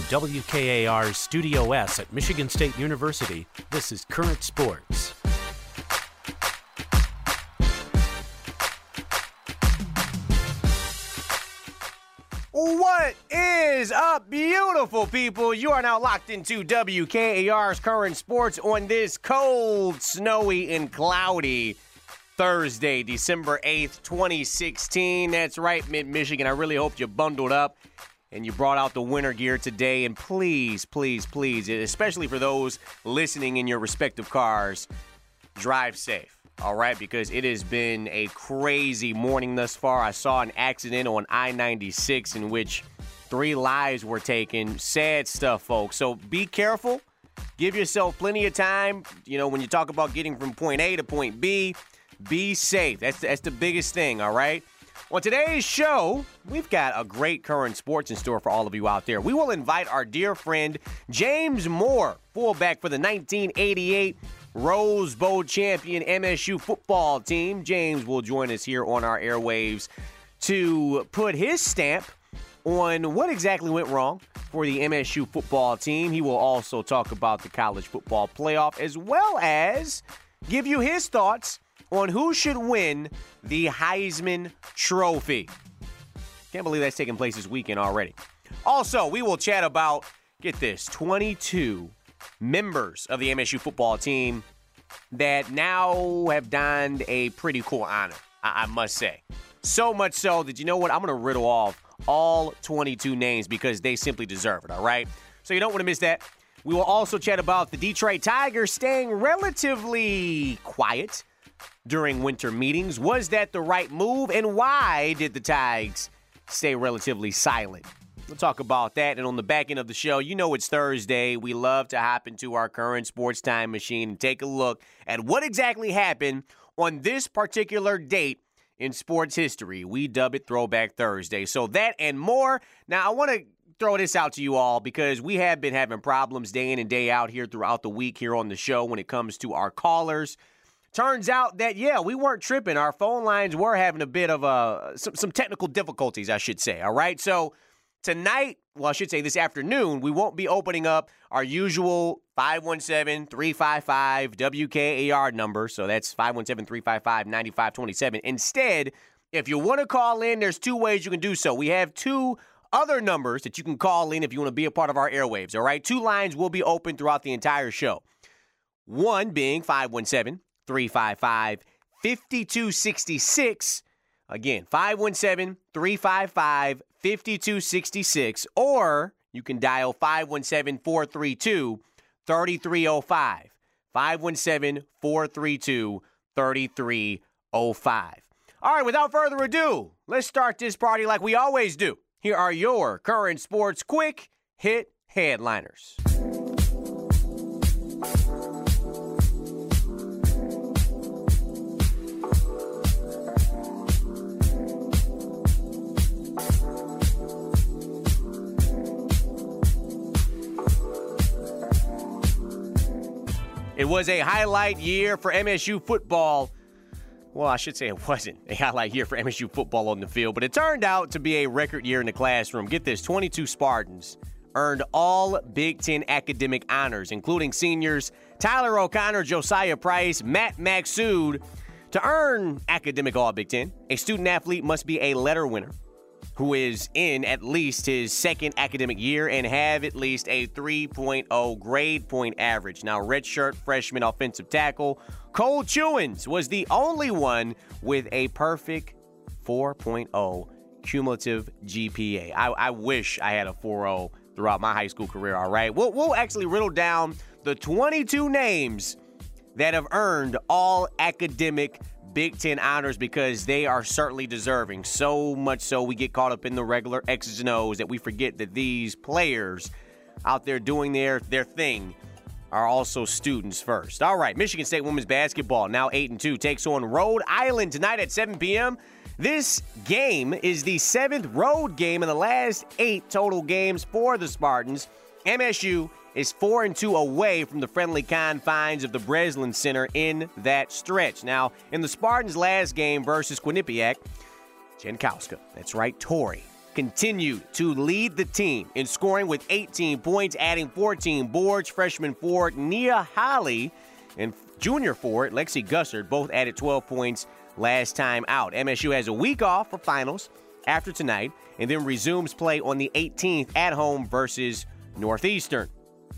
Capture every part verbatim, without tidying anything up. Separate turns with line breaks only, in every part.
W K A R's Studio S at Michigan State University, this is Current Sports.
What is up, beautiful people? You are now locked into W K A R's Current Sports on this cold, snowy, and cloudy Thursday, December eighth, twenty sixteen. That's right, Mid-Michigan. I really hope you bundled up and you brought out the winter gear today. And please, please, please, especially for those listening in your respective cars, drive safe, all right? Because it has been a crazy morning thus far. I saw an accident on I ninety-six in which three lives were taken. Sad stuff, folks. So be careful. Give yourself plenty of time. You know, when you talk about getting from point A to point B, be safe. That's, that's the biggest thing, all right? On today's show, we've got a great current sports in store for all of you out there. We will invite our dear friend James Moore, fullback for the nineteen eighty-eight Rose Bowl champion M S U football team. James will join us here on our airwaves to put his stamp on what exactly went wrong for the M S U football team. He will also talk about the college football playoff as well as give you his thoughts on who should win the Heisman Trophy. Can't believe that's taking place this weekend already. Also, we will chat about, get this, twenty-two members of the M S U football team that now have donned a pretty cool honor, I, I must say. So much so that, you know what, I'm going to riddle off all twenty-two names because they simply deserve it, all right? So you don't want to miss that. We will also chat about the Detroit Tigers staying relatively quiet during winter meetings. Was that the right move? And why did the Tigers stay relatively silent? We'll talk about that. And on the back end of the show, you know it's Thursday. We love to hop into our current sports time machine and take a look at what exactly happened on this particular date in sports history. We dub it Throwback Thursday. So that and more. Now, I want to throw this out to you all because we have been having problems day in and day out here throughout the week here on the show when it comes to our callers. Turns out that, yeah, we weren't tripping. Our phone lines were having a bit of a, some, some technical difficulties, I should say, all right? So tonight, well, I should say this afternoon, we won't be opening up our usual five one seven, three five five W K A R number. So that's five one seven, three five five, nine five two seven. Instead, if you want to call in, there's two ways you can do so. We have two other numbers that you can call in if you want to be a part of our airwaves, all right? Two lines will be open throughout the entire show. One being five one seven, three five five, five two six six. Again, five one seven, three five five, five two six six. Or you can dial five one seven, four three two, three three zero five. five one seven, four three two, three three zero five. All right, without further ado, let's start this party like we always do. Here are your current sports quick hit headliners. It was a highlight year for M S U football. Well, I should say it wasn't a highlight year for M S U football on the field, but it turned out to be a record year in the classroom. Get this, twenty-two Spartans earned all Big Ten academic honors, including seniors Tyler O'Connor, Josiah Price, Matt Maxud. To earn academic All-Big Ten, a student athlete must be a letter winner who is in at least his second academic year and have at least a three point oh grade point average. Now, redshirt freshman offensive tackle Cole Chewins was the only one with a perfect four point oh cumulative G P A. I, I wish I had a four point oh throughout my high school career, all right? We'll, we'll actually riddle down the twenty-two names that have earned all academic Big Ten honors because they are certainly deserving. So much so we get caught up in the regular X's and O's that we forget that these players out there doing their, their thing are also students first. All right, Michigan State women's basketball, now eight and two, takes on Rhode Island tonight at seven p.m. This game is the seventh road game in the last eight total games for the Spartans. M S U is four and two away from the friendly confines of the Breslin Center in that stretch. Now, in the Spartans' last game versus Quinnipiac, Jankowska, that's right, Tori, continued to lead the team in scoring with eighteen points, adding fourteen boards. Freshman forward Nia Holly and junior forward Lexi Gussard both added twelve points last time out. M S U has a week off for finals after tonight and then resumes play on the eighteenth at home versus Northeastern.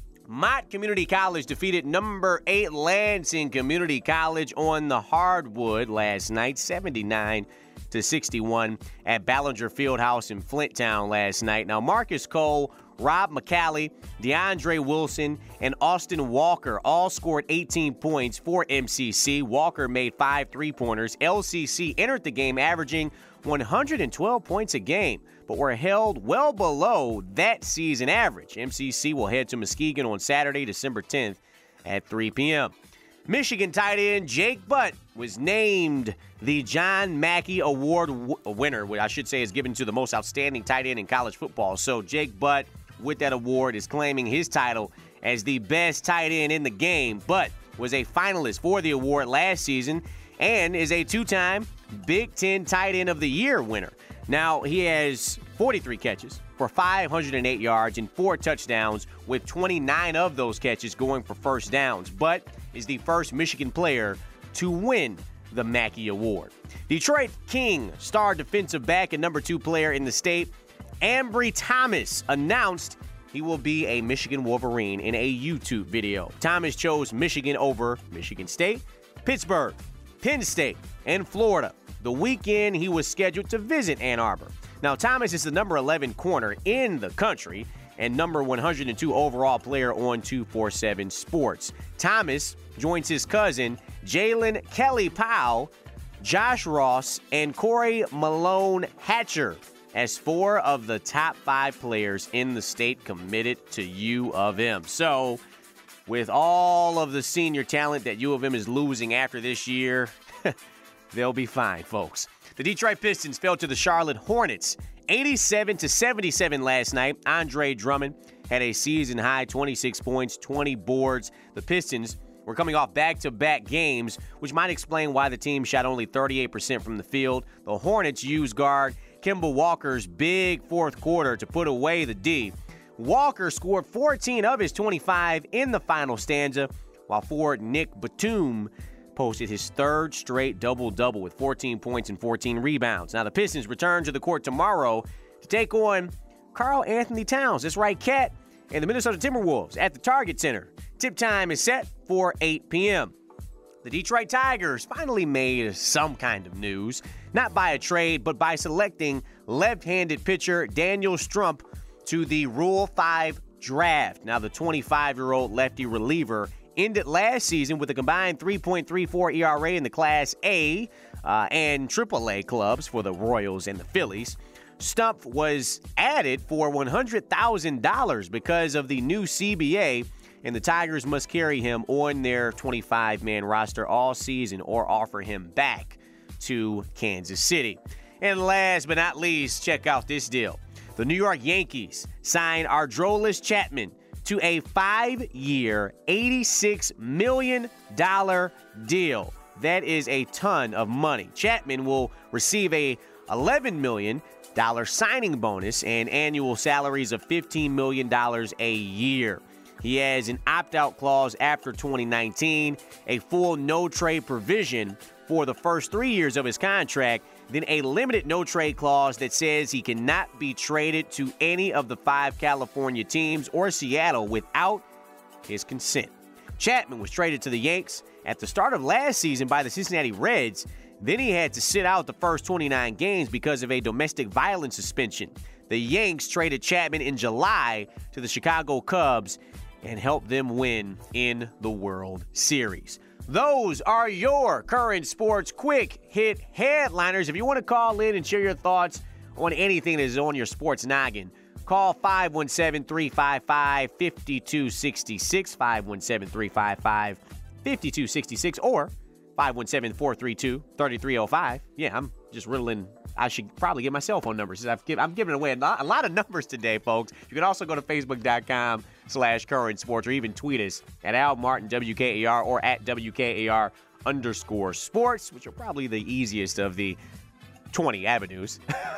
Mott Community College defeated number eight Lansing Community College on the hardwood last night, seventy-nine to sixty-one at Ballinger Fieldhouse in Flinttown last night. Now, Marcus Cole, Rob McCallie, DeAndre Wilson, and Austin Walker all scored eighteen points for M C C. Walker made five three-pointers. L C C entered the game averaging one hundred twelve points a game, but were held well below that season average. M C C will head to Muskegon on Saturday, December tenth at three p.m. Michigan tight end Jake Butt was named the John Mackey Award w- winner, which I should say is given to the most outstanding tight end in college football. So Jake Butt, with that award, is claiming his title as the best tight end in the game. Butt was a finalist for the award last season and is a two-time Big Ten Tight End of the Year winner. Now, he has forty-three catches for five hundred eight yards and four touchdowns, with twenty-nine of those catches going for first downs. Butt is the first Michigan player to win the Mackey Award. Detroit King star defensive back and number two player in the state, Ambry Thomas, announced he will be a Michigan Wolverine in a YouTube video. Thomas chose Michigan over Michigan State, Pittsburgh, Penn State, and Florida the weekend he was scheduled to visit Ann Arbor. Now, Thomas is the number eleven corner in the country and number one hundred two overall player on two forty-seven Sports. Thomas joins his cousin, Jalen Kelly Powell, Josh Ross, and Corey Malone Hatcher as four of the top five players in the state committed to U of M. So, with all of the senior talent that U of M is losing after this year, they'll be fine, folks. The Detroit Pistons fell to the Charlotte Hornets eighty-seven to seventy-seven last night. Andre Drummond had a season-high twenty-six points, twenty boards. The Pistons were coming off back-to-back games, which might explain why the team shot only thirty-eight percent from the field. The Hornets used guard Kemba Walker's big fourth quarter to put away the D. Walker scored fourteen of his twenty-five in the final stanza, while forward Nick Batum posted his third straight double-double with fourteen points and fourteen rebounds. Now, the Pistons return to the court tomorrow to take on Karl Anthony Towns. That's right, Cat, and the Minnesota Timberwolves at the Target Center. Tip time is set for eight p.m. The Detroit Tigers finally made some kind of news, not by a trade, but by selecting left-handed pitcher Daniel Strump to the Rule five draft. Now, the twenty-five-year-old lefty reliever ended last season with a combined three point three four E R A in the Class A uh, and triple A clubs for the Royals and the Phillies. Stump was added for one hundred thousand dollars because of the new C B A, and the Tigers must carry him on their twenty-five-man roster all season or offer him back to Kansas City. And last but not least, check out this deal. The New York Yankees signed Aroldis Chapman to a five-year, eighty-six million dollars deal. That is a ton of money. Chapman will receive a eleven million dollars signing bonus and annual salaries of fifteen million dollars a year. He has an opt-out clause after twenty nineteen, a full no-trade provision for the first three years of his contract, then a limited no-trade clause that says he cannot be traded to any of the five California teams or Seattle without his consent. Chapman was traded to the Yanks at the start of last season by the Cincinnati Reds. Then he had to sit out the first twenty-nine games because of a domestic violence suspension. The Yanks traded Chapman in July to the Chicago Cubs and helped them win in the World Series. Those are your current sports quick hit headliners. If you want to call in and share your thoughts on anything that is on your sports noggin, call five one seven, three five five, five two six six, five one seven, three five five, five two six six, or five one seven, four three two, three three zero five. Yeah, I'm just riddling. I should probably get my cell phone numbers. I've give, I'm giving away a lot, a lot of numbers today, folks. You can also go to facebook.com slash current sports or even tweet us at Al Martin W K A R or at W K A R underscore sports, which are probably the easiest of the twenty avenues.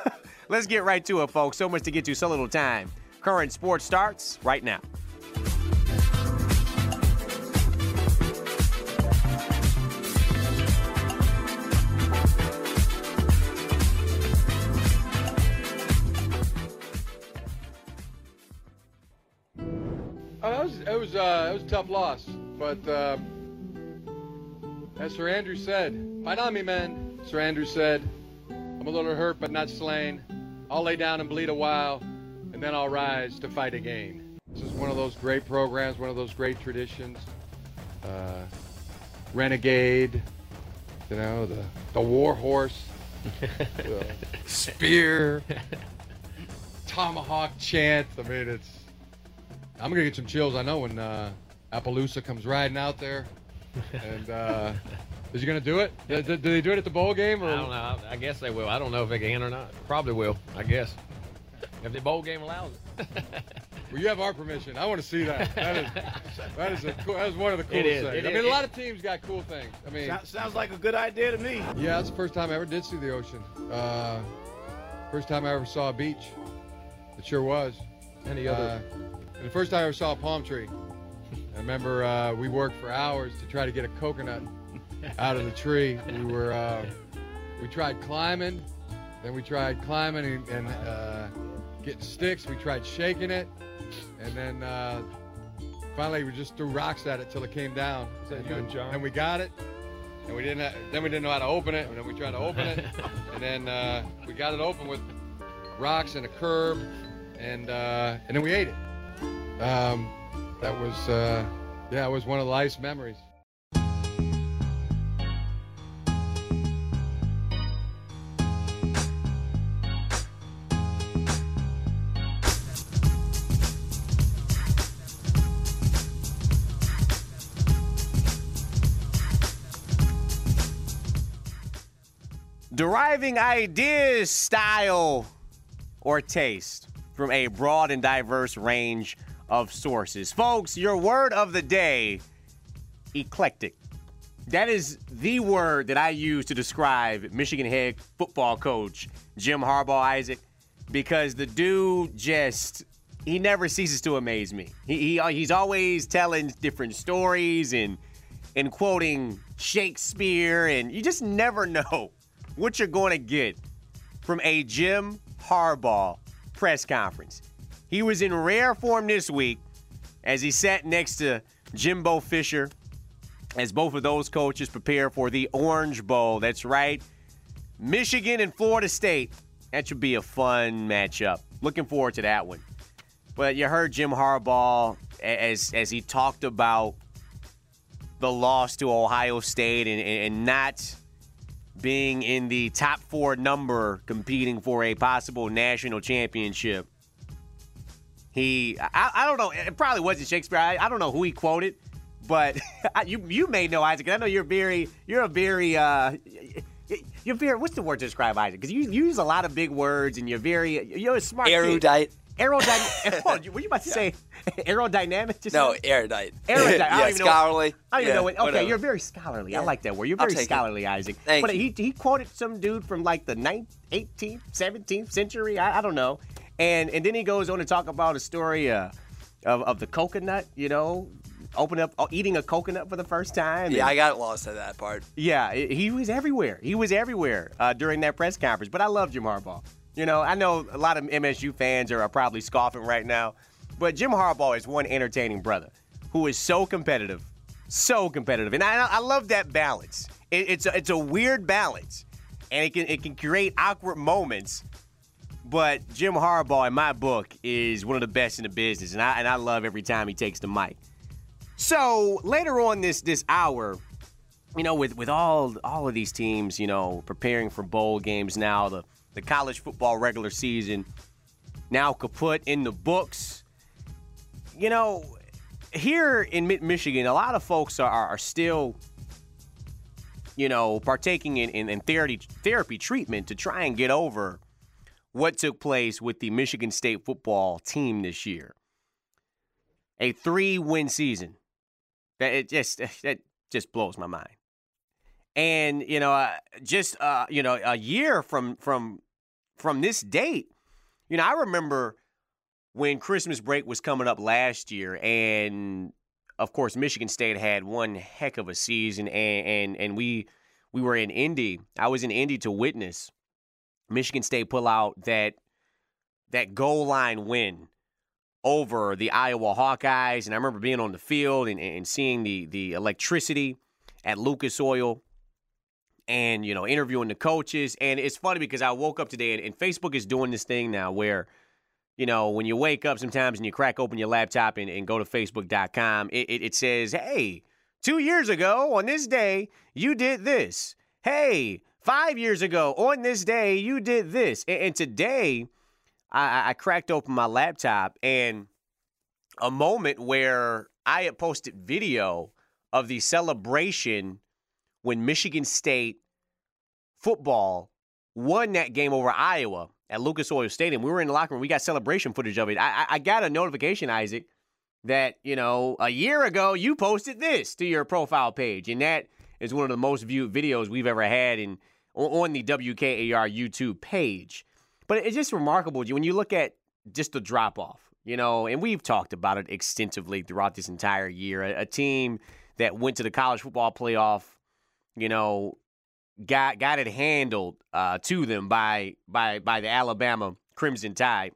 Let's get right to it, folks. So much to get to, so little time. Current Sports starts right now.
Oh, that was, it was uh, it was a tough loss, but uh, as Sir Andrew said, fight on me, men. Sir Andrew said, I'm a little hurt but not slain. I'll lay down and bleed a while, and then I'll rise to fight again. This is one of those great programs, one of those great traditions. Uh, Renegade, you know, the the war horse, the spear, tomahawk chant. I mean, it's. I'm gonna get some chills. I know when uh, Appaloosa comes riding out there, and uh, is he gonna do it? Do, do, do they do it at the bowl game? Or?
I don't know. I guess they will. I don't know if they can or not. Probably will. I guess if the bowl game allows it.
Well, you have our permission. I want to see that. That is that is a cool, that is one of the coolest
It is.
things.
It
I
is.
mean, a lot of teams got cool things. I mean,
Sounds, sounds like a good idea to me.
yeah, that's the first time I ever did see the ocean. Uh, first time I ever saw a beach. It sure was.
Any other?
Uh, and the first time I ever saw a palm tree. I remember uh, we worked for hours to try to get a coconut out of the tree. We were uh, we tried climbing, then we tried climbing and, and uh, getting sticks. We tried shaking it, and then uh, finally we just threw rocks at it till it came down.
Is that
and
you
then,
and John?
then we got it, and we didn't. Ha- then we didn't know how to open it, and then we tried to open it, and then uh, we got it open with rocks and a curb, and uh, and then we ate it. Um, that was, uh, yeah, it was one of life's memories.
Deriving ideas, style, or taste from a broad and diverse range of sources. Folks, your word of the day, eclectic. That is the word that I use to describe Michigan head football coach Jim Harbaugh, Isaac, because the dude just, he never ceases to amaze me. He, he He's always telling different stories and, and quoting Shakespeare, and you just never know what you're going to get from a Jim Harbaugh press conference. He was in rare form this week as he sat next to Jimbo Fisher as both of those coaches prepare for the Orange Bowl. That's right. Michigan and Florida State. That should be a fun matchup. Looking forward to that one. But you heard Jim Harbaugh as as he talked about the loss to Ohio State and, and not being in the top four number competing for a possible national championship. He, I, I don't know, it probably wasn't Shakespeare. I, I don't know who he quoted, but you you may know, Isaac. I know you're very, you're a very, uh, you're very, what's the word to describe Isaac? Because you, you use a lot of big words and you're very, you're a smart
Erudite.
kid. Aerodynamic. Oh, were you about to say aerodynamic? Just
No,
now?
erudite.
erudite. I don't
yeah,
even know
scholarly.
I don't even
yeah,
know what. Okay,
whatever.
you're very scholarly. I
Yeah.
like that word. You're
I'll
very
take it.
scholarly, Isaac.
Thank
but
you.
he he quoted some dude from like the ninth, eighteenth, seventeenth century. I, I don't know. And and then he goes on to talk about a story uh, of of the coconut. You know, open up eating a coconut for the first time.
Yeah,
and,
I got lost at that part.
yeah, he was everywhere. He was everywhere uh, during that press conference. But I love Jim Harbaugh. You know, I know a lot of M S U fans are, are probably scoffing right now, but Jim Harbaugh is one entertaining brother who is so competitive, so competitive, and I, I love that balance. It, it's a, it's a weird balance, and it can it can create awkward moments. But Jim Harbaugh, in my book, is one of the best in the business, and I and I love every time he takes the mic. So later on this this hour, you know, with with all all of these teams, you know, preparing for bowl games now, the the college football regular season now kaput in the books. You know, here in Michigan, a lot of folks are, are still, you know, partaking in, in, in therapy, therapy treatment to try and get over what took place with the Michigan State football team this year. A three-win season. That it just that just blows my mind. And, you know, uh, just, uh, you know, a year from from from this date, you know, I remember when Christmas break was coming up last year, and of course, Michigan State had one heck of a season, and and, and we we were in Indy. I was in Indy to witness Michigan State pull out that that goal line win over the Iowa Hawkeyes, and I remember being on the field and, and seeing the the electricity at Lucas Oil, and you know, interviewing the coaches. And it's funny because I woke up today, and, and Facebook is doing this thing now where, you know, when you wake up sometimes and you crack open your laptop and, and go to Facebook dot com, it, it, it says, hey, two years ago on this day, you did this. Hey, five years ago on this day, you did this. And, and today, I, I cracked open my laptop, and a moment where I had posted video of the celebration when Michigan State football won that game over Iowa at Lucas Oil Stadium. We were in the locker room. We got celebration footage of it. I, I got a notification, Isaac, that, you know, a year ago you posted this to your profile page, and that is one of the most viewed videos we've ever had in on the W K A R YouTube page. But it's just remarkable when you look at just the drop-off, you know, and we've talked about it extensively throughout this entire year. A, a team that went to the college football playoff, you know, got got it handled uh, to them by by by the Alabama Crimson Tide.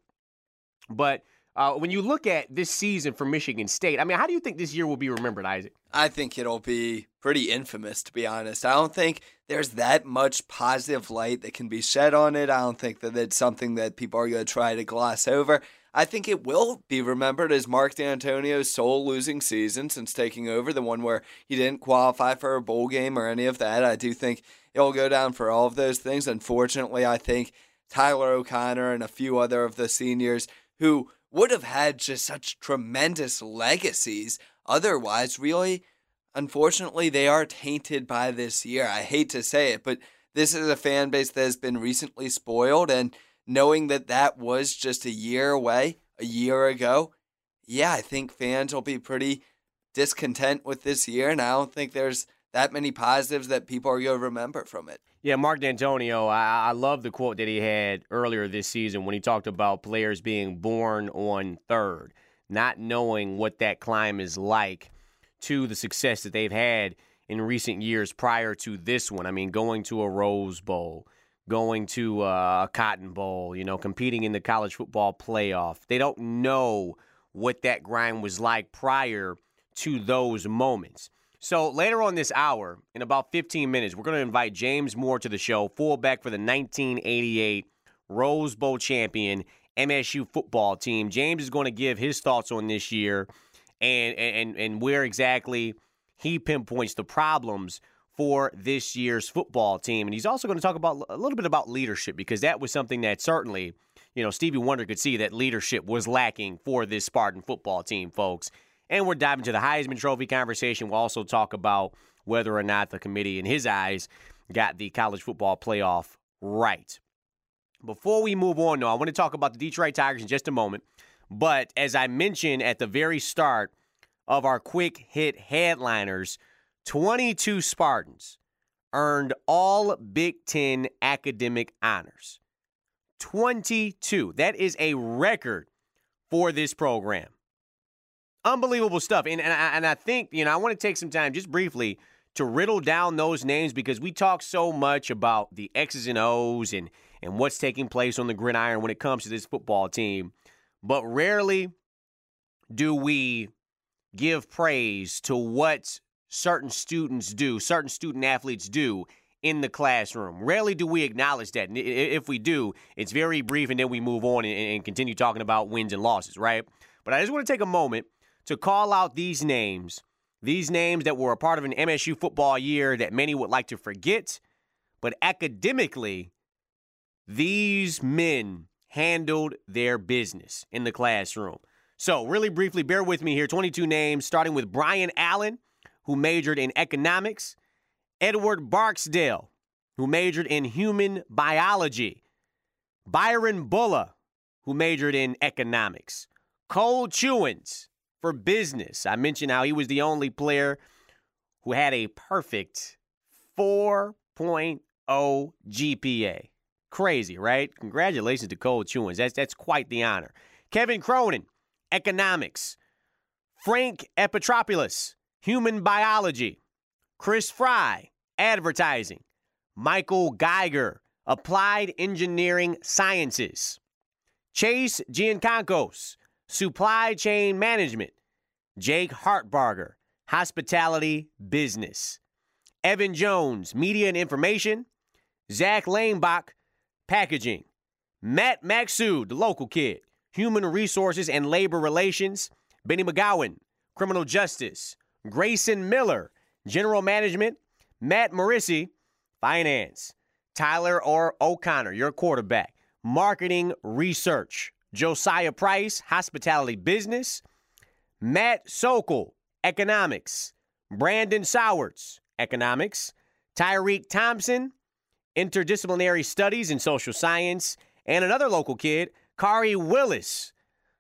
But uh, when you look at this season for Michigan State, I mean, how do you think this year will be remembered, Isaac?
I think it'll be pretty infamous, to be honest. I don't think there's that much positive light that can be shed on it. I don't think that it's something that people are going to try to gloss over. I think it will be remembered as Mark D'Antonio's sole losing season since taking over, the one where he didn't qualify for a bowl game or any of that. I do think it'll go down for all of those things. Unfortunately, I think Tyler O'Connor and a few other of the seniors who would have had just such tremendous legacies otherwise, really, unfortunately, they are tainted by this year. I hate to say it, but this is a fan base that has been recently spoiled, and knowing that that was just a year away, a year ago, yeah, I think fans will be pretty discontent with this year, and I don't think there's that many positives that people are going to remember from it.
Yeah, Mark D'Antonio, I, I love the quote that he had earlier this season when he talked about players being born on third, not knowing what that climb is like to the success that they've had in recent years prior to this one. I mean, going to a Rose Bowl, going to a Cotton Bowl, you know, competing in the college football playoff. They don't know what that grind was like prior to those moments. So later on this hour, in about fifteen minutes, we're going to invite James Moore to the show, fullback for the nineteen eighty-eight Rose Bowl champion M S U football team. James is going to give his thoughts on this year and and and where exactly he pinpoints the problems for this year's football team. And he's also going to talk about a little bit about leadership, because that was something that certainly, you know, Stevie Wonder could see that leadership was lacking for this Spartan football team, folks. And we're diving into the Heisman Trophy conversation. We'll also talk about whether or not the committee, in his eyes, got the college football playoff right. Before we move on, though, I want to talk about the Detroit Tigers in just a moment. But as I mentioned at the very start of our quick hit headliners, twenty-two Spartans earned all Big Ten academic honors. twenty-two. That is a record for this program. Unbelievable stuff. And, and, I, and I think, you know, I want to take some time just briefly to riddle down those names, because we talk so much about the X's and O's and, and what's taking place on the gridiron when it comes to this football team. But rarely do we give praise to what certain students do, certain student athletes do in the classroom. Rarely do we acknowledge that. And if we do, it's very brief, and then we move on and, and continue talking about wins and losses, right? But I just want to take a moment to call out these names, these names that were a part of an M S U football year that many would like to forget. But academically, these men handled their business in the classroom. So really briefly, bear with me here. twenty-two names, starting with Brian Allen, who majored in economics. Edward Barksdale, who majored in human biology. Byron Bulla, who majored in economics. Cole Chewins for business. I mentioned how he was the only player who had a perfect four point oh G P A. Crazy, right? Congratulations to Cole Chewins. That's, that's quite the honor. Kevin Cronin, economics. Frank Epitropoulos, human biology. Chris Fry, advertising. Michael Geiger, applied engineering sciences. Chase Giancancos, supply chain management. Jake Hartbarger, hospitality business. Evan Jones, media and information. Zach Lanebach, packaging. Matt Maxud, the local kid, human resources and labor relations. Benny McGowan, criminal justice. Grayson Miller, general management. Matt Marissi, finance. Tyler or O'Connor, your quarterback, marketing research. Josiah Price, hospitality business. Matt Sokol, economics. Brandon Sowards, economics. Tyreek Thompson, interdisciplinary studies and social science. And another local kid, Kari Willis,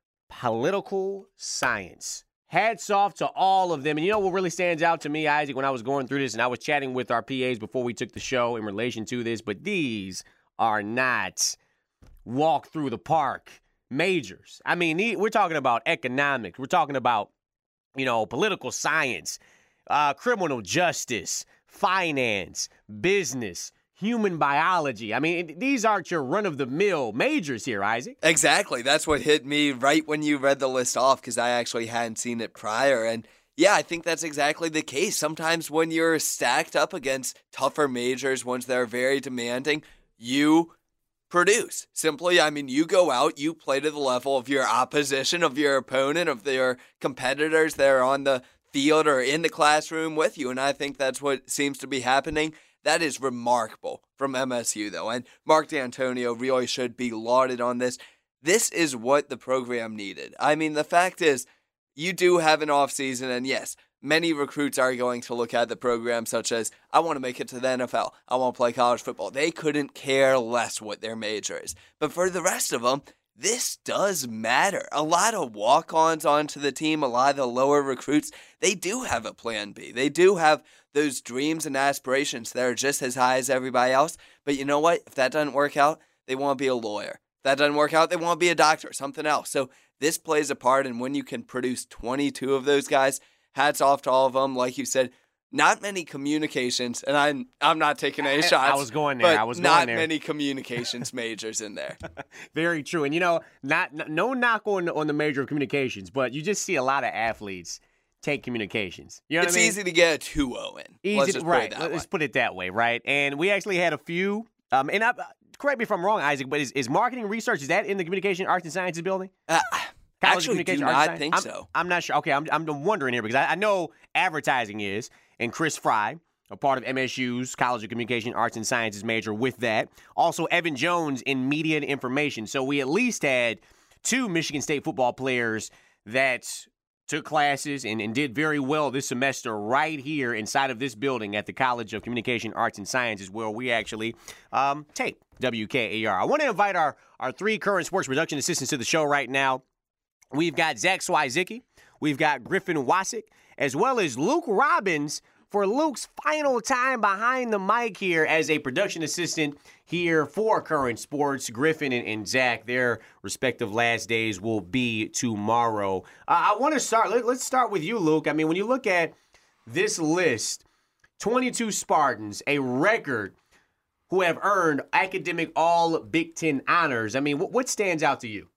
political science. Hats off to all of them. And you know what really stands out to me, Isaac, when I was going through this, and I was chatting with our P As before we took the show in relation to this, but these are not walk through the park majors. I mean, we're talking about economics. We're talking about, you know, political science, uh, criminal justice, finance, business, human biology. I mean, these aren't your run-of-the-mill majors here, Isaac.
Exactly. That's what hit me right when you read the list off, because I actually hadn't seen it prior. And yeah, I think that's exactly the case. Sometimes when you're stacked up against tougher majors, ones that are very demanding, you produce. Simply, I mean, you go out, you play to the level of your opposition, of your opponent, of your competitors that are on the field or in the classroom with you. And I think that's what seems to be happening. That is remarkable from M S U, though. And Mark D'Antonio really should be lauded on this. This is what the program needed. I mean, the fact is, you do have an offseason, and yes, many recruits are going to look at the program such as, I want to make it to the N F L. I want to play college football. They couldn't care less what their major is. But for the rest of them, this does matter. A lot of walk-ons onto the team, a lot of the lower recruits, they do have a plan B. They do have those dreams and aspirations that are just as high as everybody else. But you know what? If that doesn't work out, they want to be a lawyer. If that doesn't work out, they want to be a doctor, something else. So this plays a part, and when you can produce twenty-two of those guys, hats off to all of them. Like you said, not many communications, and I'm I'm not taking any shots.
I was going there.
But
I was going
not
there.
many communications majors in there.
Very true. And you know, not no knock on on the major of communications, but you just see a lot of athletes take communications. You know
it's
what I mean?
easy to get a two oh in.
Easy,
Let's just
right?
put it that
Let's
way.
put it that way, right? And we actually had a few. Um, and I, correct me if I'm wrong, Isaac, but is, is marketing research, is that in the communication arts and sciences building?
Uh,
College
actually, do
Communication Arts
not
and
think
Science? I'm,
so.
I'm not sure. Okay, I'm I'm wondering here because I, I know advertising is, and Chris Fry, a part of M S U's College of Communication Arts and Sciences major with that. Also, Evan Jones in media and information. So we at least had two Michigan State football players that took classes and, and did very well this semester right here inside of this building at the College of Communication Arts and Sciences where we actually um, tape W K A R. I want to invite our, our three current sports production assistants to the show right now. We've got Zach Swizicki, we've got Griffin Wasick, as well as Luke Robbins for Luke's final time behind the mic here as a production assistant here for Current Sports. Griffin and, and Zach, their respective last days will be tomorrow. Uh, I want to start, let, let's start with you, Luke. I mean, when you look at this list, twenty-two Spartans, a record who have earned academic all Big Ten honors. I mean, what, what stands out to you?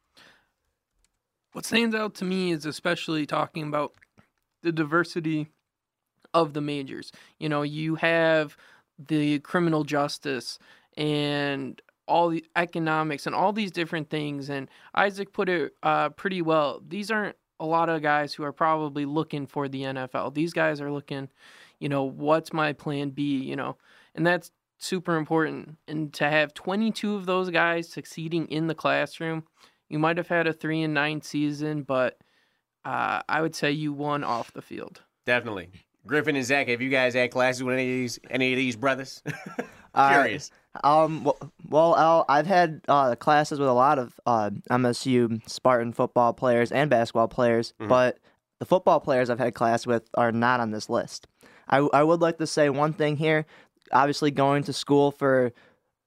What stands out to me is especially talking about the diversity of the majors. You know, you have the criminal justice and all the economics and all these different things. And Isaac put it uh, pretty well. These aren't a lot of guys who are probably looking for the N F L. These guys are looking, you know, what's my plan B, you know, and that's super important. And to have twenty-two of those guys succeeding in the classroom, you might have had a three and nine season, but uh, I would say you won off the field. Definitely.
Griffin and Zach, have you guys had classes with any of these any of these brothers? Curious.
Uh, um. Well, well Al, I've had uh, classes with a lot of uh, M S U Spartan football players and basketball players, mm-hmm. but the football players I've had class with are not on this list. I I would like to say one thing here. Obviously, going to school for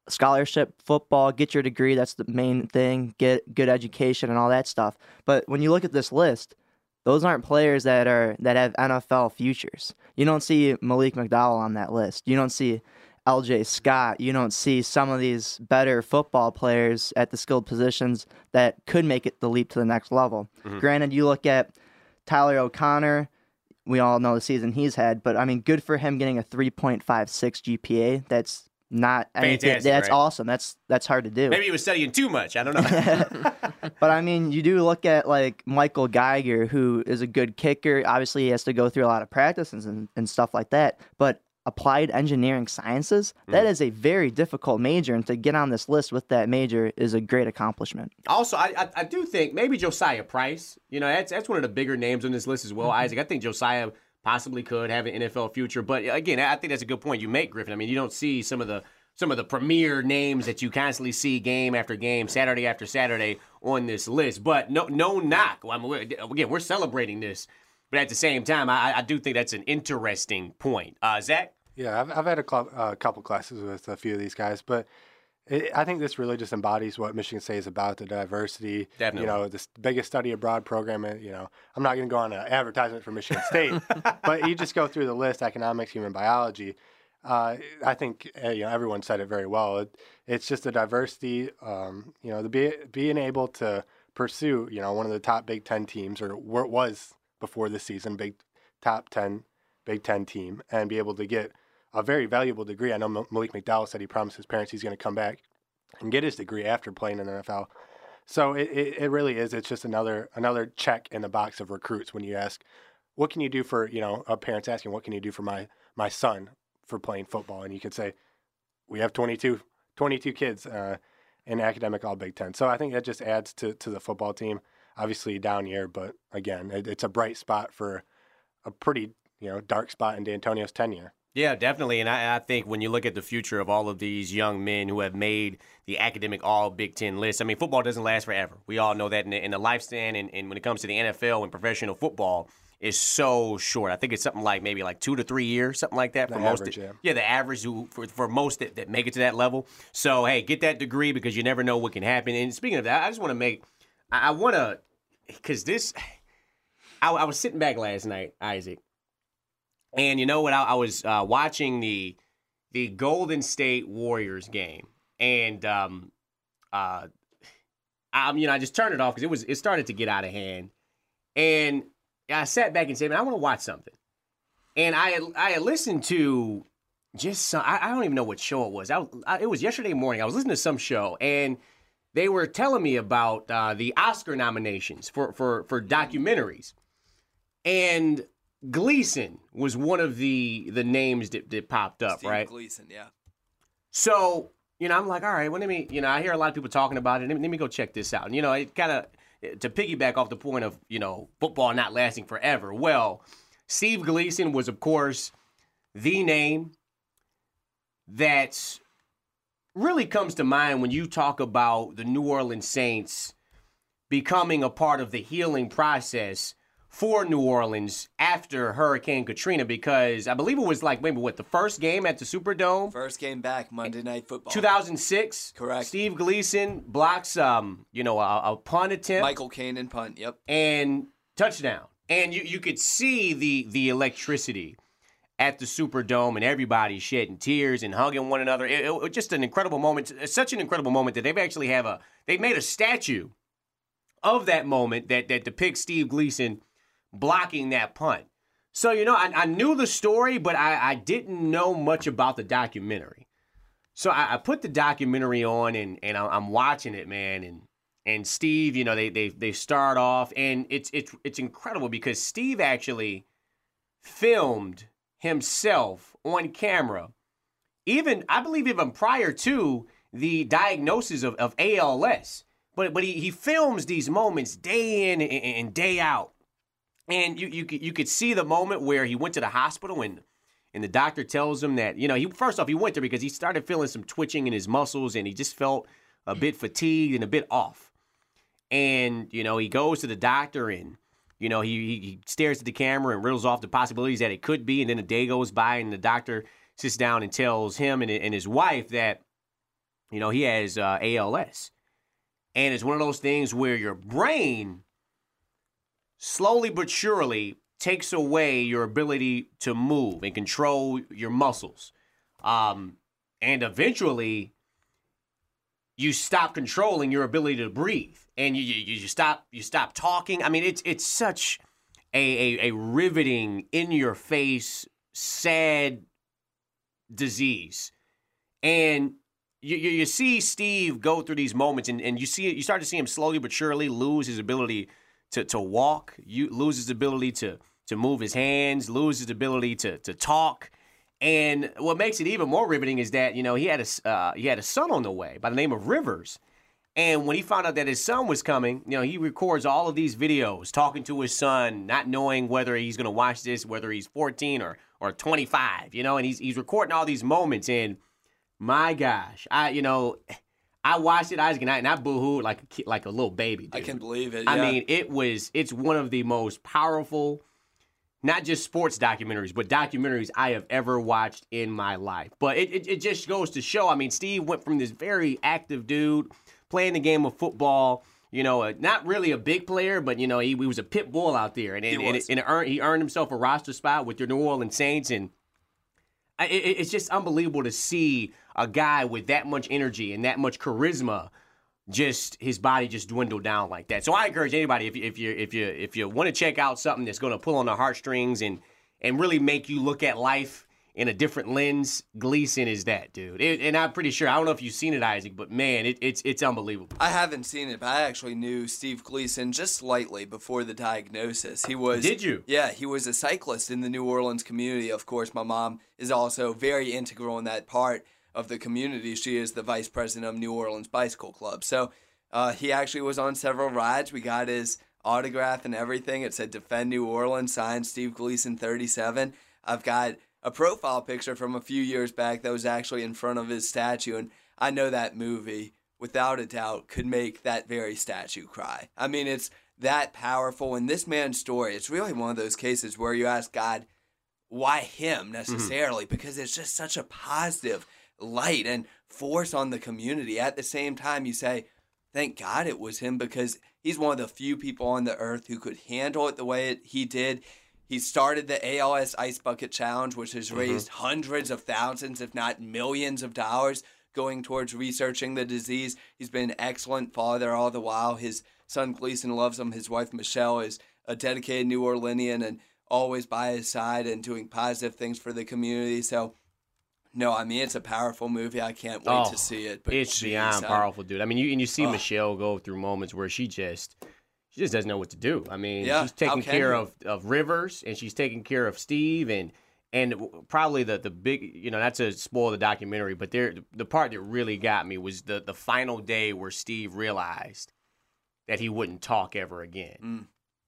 scholarship football, get your degree. That's the main thing. Get good education and all that stuff. But when you look at this list, those aren't players that are that have N F L futures. You don't see Malik McDowell on that list. You don't see L J Scott. You don't see some of these better football players at the skilled positions that could make it the leap to the next level. Mm-hmm. Granted, you look at Tyler O'Connor. We all know the season he's had, but I mean, good for him getting a three point five six G P A. That's not anything.
Fantastic,
that's
right?
awesome. That's that's hard to do.
Maybe he was studying too much. I don't know.
But I mean, you do look at like Michael Geiger, who is a good kicker. Obviously, he has to go through a lot of practices and, and stuff like that. But applied engineering sciences, mm. that is a very difficult major, and to get on this list with that major is a great accomplishment.
Also, I I, I do think maybe Josiah Price. You know, that's that's one of the bigger names on this list as well. Mm-hmm. Isaac, I think Josiah possibly could have an N F L future. But again, I think that's a good point you make, Griffin. I mean, you don't see some of the some of the premier names that you constantly see game after game, Saturday after Saturday on this list. But no no knock. I mean, we're, again, we're celebrating this. But at the same time, I, I do think that's an interesting point. Uh, Zach?
Yeah, I've, I've had a cl- uh, couple classes with a few of these guys, but it, I think this really just embodies what Michigan State is about, the diversity.
Definitely.
You know, the biggest study abroad program. You know, I'm not going to go on an advertisement for Michigan State, but you just go through the list: economics, human biology. Uh, I think uh, you know everyone said it very well. It, it's just the diversity. Um, you know, the be, being able to pursue, you know, one of the top Big Ten teams, or where it was before this season, big top ten Big Ten team, and be able to get a very valuable degree. I know Malik McDowell said he promised his parents he's going to come back and get his degree after playing in the N F L. So it, it, it really is. It's just another another check in the box of recruits when you ask, what can you do for, you know, a parent's asking, what can you do for my, my son for playing football? And you could say, we have twenty-two, twenty-two kids uh, in academic all Big Ten. So I think that just adds to, to the football team. Obviously down year, but again, it, it's a bright spot for a pretty, you know, dark spot in D'Antonio's tenure.
Yeah, definitely. And I, I think when you look at the future of all of these young men who have made the academic all Big Ten list, I mean, football doesn't last forever. We all know that in the, in the lifespan, and, and when it comes to the N F L and professional football, is so short. I think it's something like maybe like two to three years, something like that.
The
for
average,
most,
yeah.
yeah, the average who, for, for most that, that make it to that level. So, hey, get that degree because you never know what can happen. And speaking of that, I just want to make, I, I want to, because this, I, I was sitting back last night, Isaac, and you know what? I, I was uh, watching the the Golden State Warriors game, and um, uh, I, you know, I just turned it off because it was it started to get out of hand, and I sat back and said, "Man, I want to watch something," and I had, I had listened to just some, I, I don't even know what show it was. I, I, it was yesterday morning. I was listening to some show, and they were telling me about uh, the Oscar nominations for for for documentaries, and Gleason was one of the the names that, that popped up,
Steve
right?
Gleason, yeah.
So, you know, I'm like, all right, well, let me, you know, I hear a lot of people talking about it. Let me, let me go check this out. And, you know, it kind of, to piggyback off the point of, you know, football not lasting forever. Well, Steve Gleason was, of course, the name that really comes to mind when you talk about the New Orleans Saints becoming a part of the healing process for New Orleans after Hurricane Katrina, because I believe it was like maybe what the first game at the Superdome,
First game back, Monday Night Football.
two thousand six.
Correct.
Steve Gleason blocks um you know a, a punt attempt,
Michael Kanan punt. Yep.
and touchdown, and you you could see the the electricity at the Superdome, and everybody shedding tears and hugging one another. It, it was just an incredible moment. It's such an incredible moment that they've actually have a they made a statue of that moment that that depicts Steve Gleason blocking that punt. So, you know, I, I knew the story, but I, I didn't know much about the documentary. So I, I put the documentary on, and, and I'm watching it, man. And and Steve, you know, they they they start off, and it's it's it's incredible because Steve actually filmed himself on camera, even I believe even prior to the diagnosis of, of A L S. But but he, he films these moments day in and, and day out. And you you could, you could see the moment where he went to the hospital and and the doctor tells him that, you know, he first off, he went there because he started feeling some twitching in his muscles and he just felt a bit fatigued and a bit off. And, you know, he goes to the doctor and, you know, he, he stares at the camera and riddles off the possibilities that it could be. And then a day goes by and the doctor sits down and tells him and, and his wife that You know, he has uh, A L S. And it's one of those things where your brain slowly but surely takes away your ability to move and control your muscles. Um, and eventually, you stop controlling your ability to breathe. And you, you, you stop you stop talking. I mean, it's it's such a, a, a riveting, in-your-face, sad disease. And you, you you see Steve go through these moments, and, and you see you start to see him slowly but surely lose his ability to to walk, you lose his ability to to move his hands, lose his ability to to talk. And what makes it even more riveting is that, you know, he had a uh, he had a son on the way by the name of Rivers. And when he found out that his son was coming, you know, he records all of these videos talking to his son, not knowing whether he's going to watch this, whether he's fourteen or or twenty-five, you know, and he's he's recording all these moments. And my gosh, I, you know, I watched it, Isaac, and I, and I boo-hooed like a kid, like a little baby, dude.
I can believe it. Yeah.
I mean, it was, it's one of the most powerful, not just sports documentaries, but documentaries I have ever watched in my life. But it, it, it just goes to show, I mean, Steve went from this very active dude playing the game of football, you know, uh, not really a big player, but, you know, he, he was a pit bull out there. And, and,
he,
and, it, and it earned, he earned himself a roster spot with the New Orleans Saints. And I, it, it's just unbelievable to see a guy with that much energy and that much charisma, just his body just dwindle down like that. So I encourage anybody, if you if you if you if you want to check out something that's going to pull on the heartstrings and and really make you look at life in a different lens, Gleason is that, dude. It, and I'm pretty sure, I don't know if you've seen it, Isaac, but man, it, it's it's unbelievable.
I haven't seen it, but I actually knew Steve Gleason just slightly before the diagnosis. He was.
Did you?
Yeah, he was a cyclist in the New Orleans community. Of course, my mom is also very integral in that part of the community. She is the vice president of New Orleans Bicycle Club. So uh, he actually was on several rides. We got his autograph and everything. It said Defend New Orleans, signed Steve Gleason thirty-seven. I've got a profile picture from a few years back that was actually in front of his statue, and I know that movie, without a doubt, could make that very statue cry. I mean, it's that powerful. And this man's story, it's really one of those cases where you ask God, why him necessarily? Mm-hmm. Because it's just such a positive light and force on the community. At the same time, you say, thank God it was him, because he's one of the few people on the earth who could handle it the way it, he did. He started the A L S Ice Bucket Challenge, which has raised mm-hmm. hundreds of thousands, if not millions of dollars going towards researching the disease. He's been an excellent father all the while. His son Gleason loves him. His wife Michelle is a dedicated New Orleanian and always by his side and doing positive things for the community. So, no, I mean, it's a powerful movie. I can't wait
oh,
to see it. But
it's
geez,
beyond
I,
powerful, dude. I mean, you and you see
oh.
Michelle go through moments where she just she just doesn't know what to do. I mean,
yeah,
she's taking care
you?
of, of Rivers, and she's taking care of Steve, and and probably the the big, you know, not to spoil the documentary, but there the part that really got me was the the final day where Steve realized that he wouldn't talk ever again.
Mm.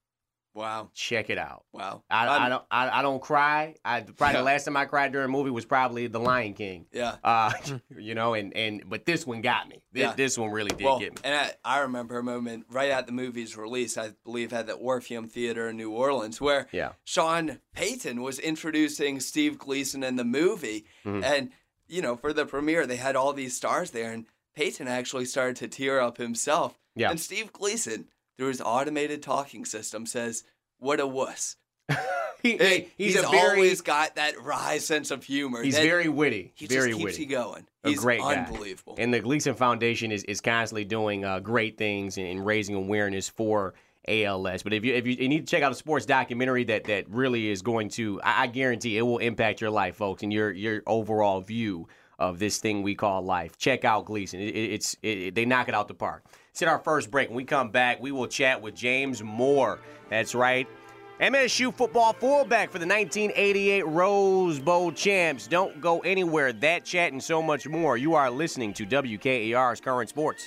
Wow.
Check it out.
Wow.
I, I don't I, I don't cry. I probably
Yeah.
the last time I cried during a movie was probably The Lion King.
Yeah.
Uh, you know, and, and but this one got me. This,
Yeah.
this one really did
Well,
get me.
and I, I remember a moment right at the movie's release, I believe at the Orpheum Theater in New Orleans, where
Yeah.
Sean Payton was introducing Steve Gleason in the movie.
Mhm.
And, you know, for the premiere, they had all these stars there, and Payton actually started to tear up himself.
Yeah.
And Steve Gleason, through his automated talking system, says, what a wuss.
He,
Hey,
he's,
he's
a very
always got that wry sense of humor.
he's
that
very witty.
He
very
just keeps
witty.
you going.
A
He's
great guy.
unbelievable.
And the Gleason Foundation is, is constantly doing uh, great things and, and raising awareness for A L S. But if you if you, you need to check out a sports documentary that, that really is going to, I, I guarantee it will impact your life, folks, and your your overall view of this thing we call life. Check out Gleason. It, it, it's it, they knock it out the park. Let's hit our first break. When we come back, we will chat with James Moore. That's right. M S U football fullback for the nineteen eighty-eight Rose Bowl champs. Don't go anywhere. That chat and so much more. You are listening to W K A R's Current Sports.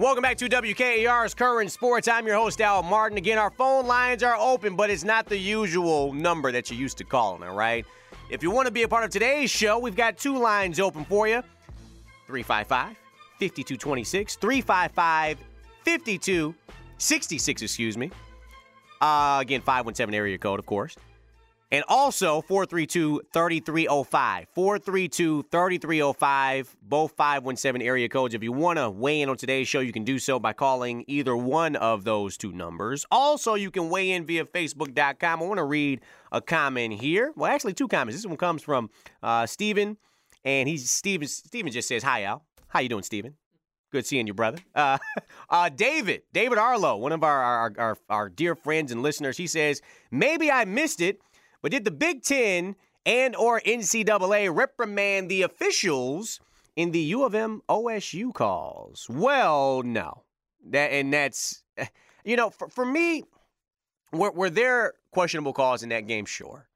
Welcome back to W K A R's Current Sports. I'm your host, Al Martin. Again, our phone lines are open, but it's not the usual number that you used to calling, all right? If you want to be a part of today's show, we've got two lines open for you. three five five, five two two six, three five five, five two six six, excuse me. Uh, again, five one seven area code, of course. And also four three two, three three zero five. four three two, three three zero five, both five one seven area codes. If you want to weigh in on today's show, you can do so by calling either one of those two numbers. Also, you can weigh in via Facebook dot com. I want to read a comment here. Well, actually, two comments. This one comes from uh, Steven, and he's Steven, Steven just says, hi, Al. How you doing, Steven? Good seeing you, brother. Uh, uh, David, David Arlo, one of our, our, our, our dear friends and listeners, he says, maybe I missed it, but did the Big Ten and or N C double A reprimand the officials in the U of M O S U calls? Well, no. That And that's, you know, for, for me, were, were there questionable calls in that game? Sure.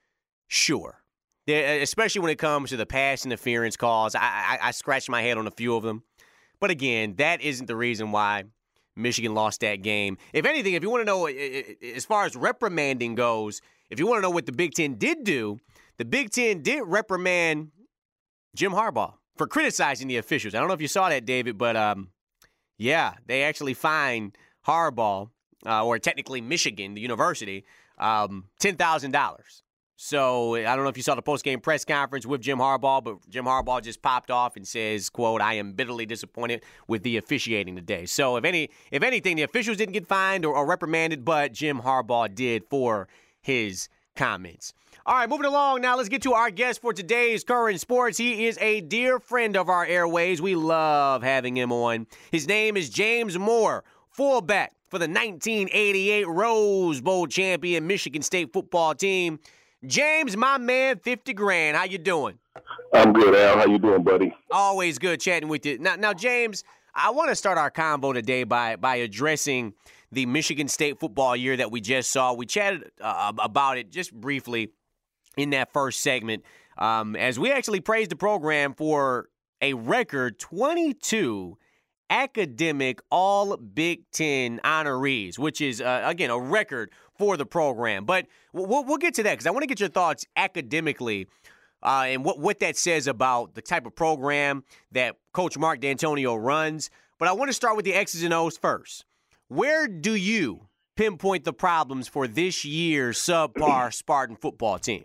Sure. There, especially when it comes to the pass interference calls. I, I, I scratched my head on a few of them. But again, that isn't the reason why Michigan lost that game. If anything, if you want to know, as far as reprimanding goes, if you want to know what the Big Ten did do, the Big Ten did reprimand Jim Harbaugh for criticizing the officials. I don't know if you saw that, David, but um, yeah, they actually fined Harbaugh, uh, or technically Michigan, the university, um, ten thousand dollars. So I don't know if you saw the post-game press conference with Jim Harbaugh, but Jim Harbaugh just popped off and says, quote, I am bitterly disappointed with the officiating today. So if any, if anything, the officials didn't get fined or, or reprimanded, but Jim Harbaugh did for his comments. All right, moving along now, let's get to our guest for today's Current Sports. He is a dear friend of our airways. We love having him on. His name is James Moore, fullback for the nineteen eighty-eight Rose Bowl champion Michigan State football team. James, my man, fifty grand. How you doing?
I'm good, Al. How you doing, buddy?
Always good chatting with you. Now, now, James, I want to start our convo today by by addressing the Michigan State football year that we just saw. We chatted uh, about it just briefly in that first segment, um, as we actually praised the program for a record twenty-two academic All-Big Ten honorees, which is, uh, again, a record for the program. But we'll, we'll get to that because I want to get your thoughts academically uh, and what, what that says about the type of program that Coach Mark D'Antonio runs. But I want to start with the X's and O's first. Where do you pinpoint the problems for this year's subpar Spartan football team?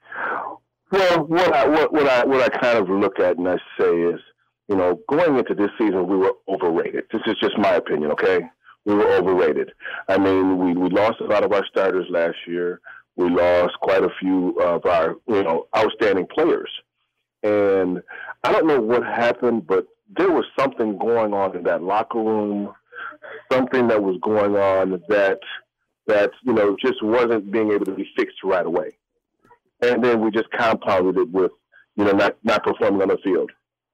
Well, what I what, what I what I kind of look at and I say is, you know, going into this season, we were overrated. This is just my opinion, okay? We were overrated. I mean, we, we lost a lot of our starters last year. We lost quite a few of our, you know, outstanding players. And I don't know what happened, but there was something going on in that locker room, something that was going on that, that you know, just wasn't being able to be fixed right away. And then we just compounded it with, you know, not, not performing on the field.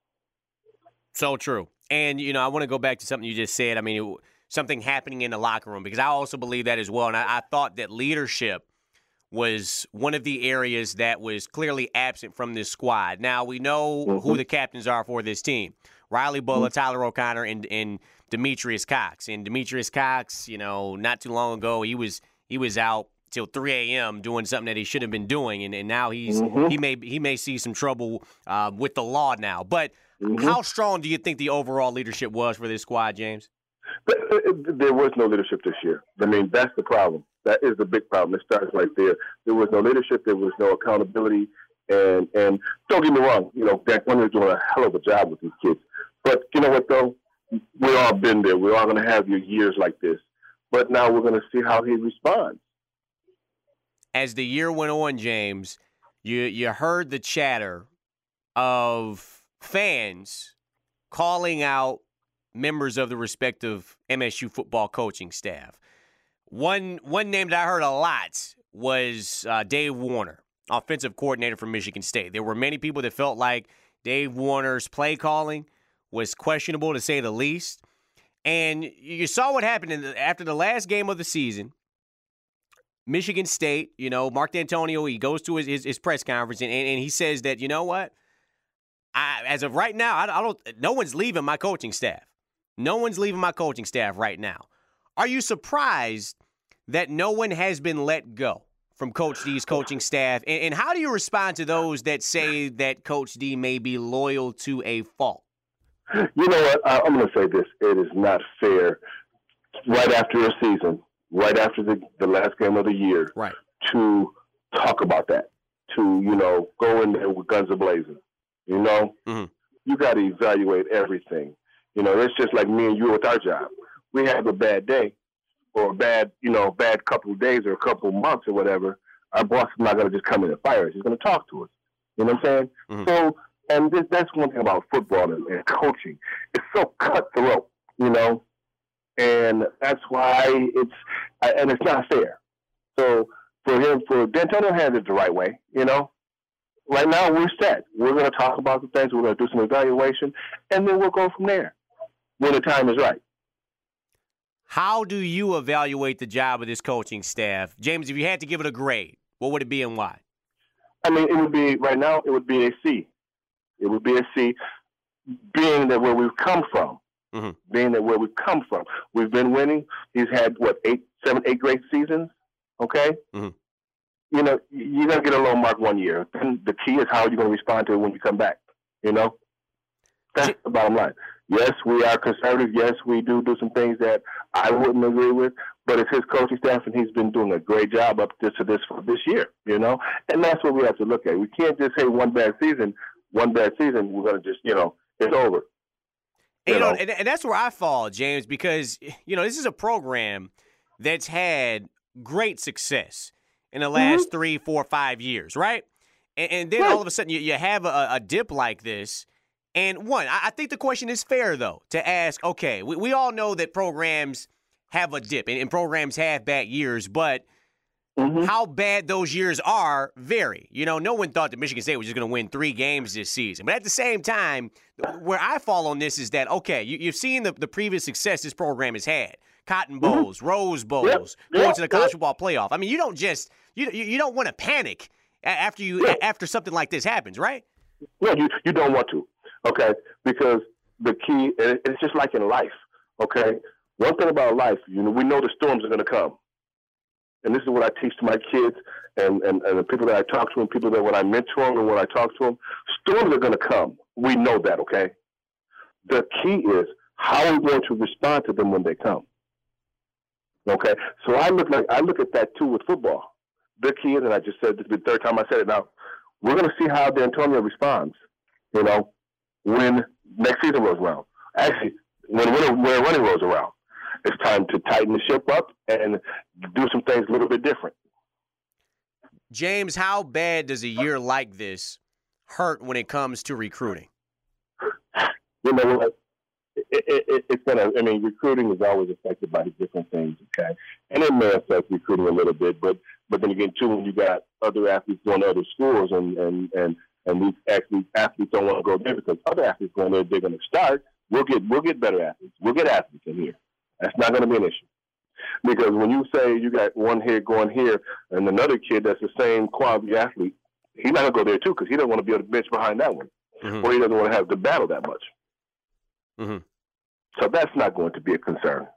So true. And, you know, I want to go back to something you just said. I mean, it, something happening in the locker room, because I also believe that as well. And I, I thought that leadership was one of the areas that was clearly absent from this squad. Now, we know mm-hmm. who the captains are for this team. Riley Bullough, mm-hmm. Tyler O'Connor, and, and Demetrius Cox. And Demetrius Cox, you know, not too long ago, he was he was out till three a.m. doing something that he should have been doing. And, and now he's mm-hmm. he may he may see some trouble uh, with the law now. But mm-hmm. how strong do you think the overall leadership was for this squad, James?
There was no leadership this year. I mean, that's the problem. That is the big problem. It starts right there. There was no leadership. There was no accountability. And and don't get me wrong, you know, Dan Quinn is doing a hell of a job with these kids. But you know what, though? We all been there. We're all going to have your years like this. But now we're going to see how he responds.
As the year went on, James, you you heard the chatter of fans calling out members of the respective M S U football coaching staff. One one name that I heard a lot was uh, Dave Warner, offensive coordinator for Michigan State. There were many people that felt like Dave Warner's play calling was questionable, to say the least. And you saw what happened in the, after the last game of the season. Michigan State, you know, Mark D'Antonio, he goes to his, his, his press conference, and, and he says that, you know what, I, as of right now, I, I don't. no one's leaving my coaching staff. no one's leaving my coaching staff right now. Are you surprised that no one has been let go from Coach D's coaching staff? And, and how do you respond to those that say that Coach D may be loyal to a fault?
You know what? I, I'm going to say this. It is not fair right after a season, right after the, the last game of the year,
right,
to talk about that, to, you know, go in there with guns a-blazing. You know?
Mm-hmm.
You got to evaluate everything. You know, it's just like me and you with our job. We have a bad day or a bad, you know, bad couple of days or a couple of months or whatever. Our boss is not going to just come in and fire us. He's going to talk to us. You know what I'm saying?
Mm-hmm.
So, and this, that's one thing about football and, and coaching. It's so cutthroat, you know, and that's why it's, and it's not fair. So for him, for D'Antonio has it the right way, you know. Right now we're set. We're going to talk about the things. We're going to do some evaluation, and then we'll go from there when the time is right.
How do you evaluate the job of this coaching staff? James, if you had to give it a grade, what would it be and why?
I mean, it would be, right now, it would be a C. It would be a C, being that where we've come from.
Mm-hmm.
Being that where we've come from. We've been winning. He's had, what, eight, seven, eight great seasons, okay?
Mm-hmm.
You know, you're going to get a low mark one year. And the key is how you're going to respond to it when you come back, you know? That's the bottom line. Yes, we are conservative. Yes, we do do some things that I wouldn't agree with, but it's his coaching staff, and he's been doing a great job up to this for this year, you know? And that's what we have to look at. We can't just say one bad season, one bad season, we're going to just, you know, it's over.
You, you know,
know?
And, and that's where I fall, James, because, you know, this is a program that's had great success in the last
mm-hmm.
three, four, five years, right? And, and then
right.
all of a sudden you, you have a, a dip like this. And one, I, I think the question is fair, though, to ask, okay, we, we all know that programs have a dip and, and programs have bad years, but mm-hmm. how bad those years are vary. You know, no one thought that Michigan State was just going to win three games this season. But at the same time, where I fall on this is that, okay, you, you've seen the, the previous success this program has had. Cotton Bowls, mm-hmm. Rose Bowls,
yep.
going
yep.
to the college
yep.
football playoff. I mean, you don't just you you, you don't want to panic after you
yep.
after something like this happens, right?
No, you you don't want to, okay? Because the key, and it's just like in life, okay? One thing about life, you know, we know the storms are going to come, and this is what I teach to my kids and, and, and the people that I talk to and people that when I mentor them and when I talk to them, storms are going to come. We know that, okay? The key is how we're going to respond to them when they come. Okay, so I look like I look at that too with football. The key is, and I just said this is the third time I said it now, we're going to see how D'Antonio responds, you know, when next season rolls around. Actually, when when when running rolls around, it's time to tighten the ship up and do some things a little bit different.
James, how bad does a year like this hurt when it comes to recruiting?
You know what? It, it, it, it's gonna. I mean, recruiting is always affected by different things, okay? And it may affect recruiting a little bit, but but then again, too, when you got other athletes going to other schools, and and and, and these athletes athletes don't want to go there because other athletes going there, they're going to start. We'll get we'll get better athletes. We'll get athletes in here. That's not going to be an issue, because when you say you got one here going here and another kid that's the same quality athlete, he's not going to go there too because he doesn't want to be on the bench behind that one,
mm-hmm.
or he doesn't want to have to battle that much.
Mm-hmm.
So that's not going to be a concern.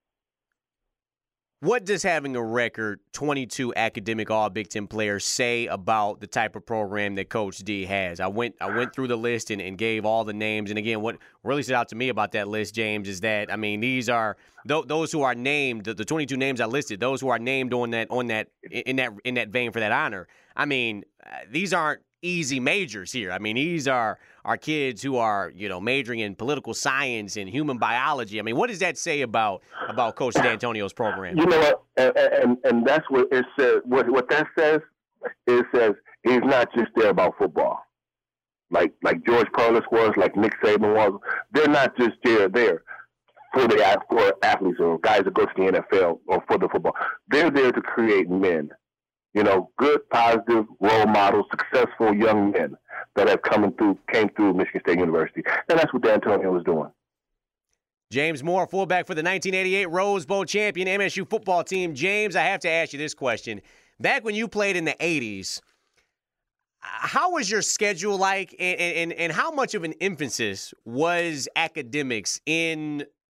What does having a record twenty-two academic All Big Ten players say about the type of program that Coach D has? I went I went through the list and, and gave all the names. And again, what really stood out to me about that list, James, is that I mean these are th- those who are named, the, the twenty-two names I listed, those who are named on that on that in that in that vein for that honor. I mean, uh, these aren't easy majors here. I mean, these are are kids who are, you know, majoring in political science and human biology. I mean, what does that say about about Coach D'Antonio's program?
You know what? And and, and that's what it says. What what that says, it says he's not just there about football. Like like George Perlis was, like Nick Saban was. They're not just there there for the for athletes or guys that go to the N F L or for the football. They're there to create men. You know, good, positive role models, successful young men that have come through, came through Michigan State University. And that's what D'Antonio was doing.
James Moore, fullback for the nineteen eighty-eight Rose Bowl champion M S U football team. James, I have to ask you this question. Back when you played in the eighties, how was your schedule like, and, and, and how much of an emphasis was academics in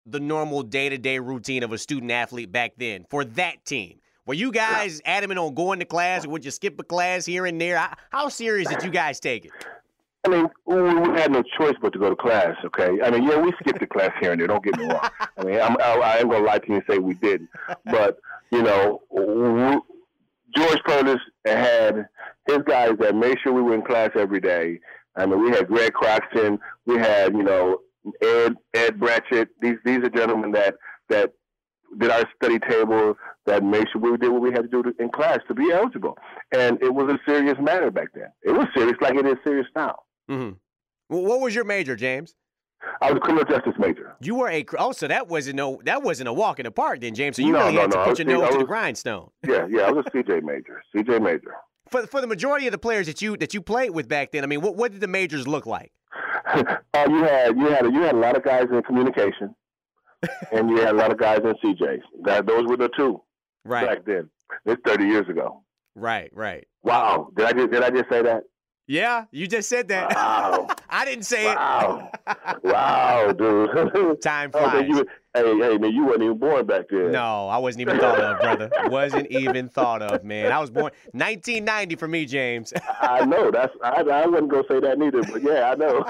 the normal day-to-day routine of a student athlete back then for that team? Were you guys adamant on going to class, or would you skip a class here and there? How, how serious did you guys take it?
I mean, we had no choice but to go to class, okay? I mean, yeah, we skipped the class here and there, don't get me wrong. I mean, I'm, I, I ain't going to lie to you and say we didn't. But, you know, we, George Curtis had his guys that made sure we were in class every day. I mean, we had Greg Croxton. We had, you know, Ed Ed Bratchett. These these are gentlemen that, that did our study table, that made sure we did what we had to do to, in class to be eligible. And it was a serious matter back then. It was serious like it is serious now.
Mm-hmm. Well, what was your major, James?
I was a criminal justice major.
You were a oh, so that wasn't no that wasn't a walk in the park then, James. So you
no,
really
no,
had to
no.
put your
was,
nose
was,
to the grindstone.
Yeah, yeah. I was a C J major. C J major.
For for the majority of the players that you that you played with back then, I mean, what what did the majors look like?
uh, you had you had you had a lot of guys in communication, and you had a lot of guys in C Js. That those were the two
right
back then. It's thirty years ago.
Right, right.
Wow. Did I just did I just say that?
Yeah, you just said that.
Wow.
I didn't say
wow.
it.
Wow, dude.
Time
Oh,
flies.
man, you, hey, hey, man, you weren't even born back then.
No, I wasn't even thought of, brother. Wasn't even thought of, man. I was born nineteen ninety for me, James.
I know. That's I, I wasn't gonna say that neither, but yeah, I know.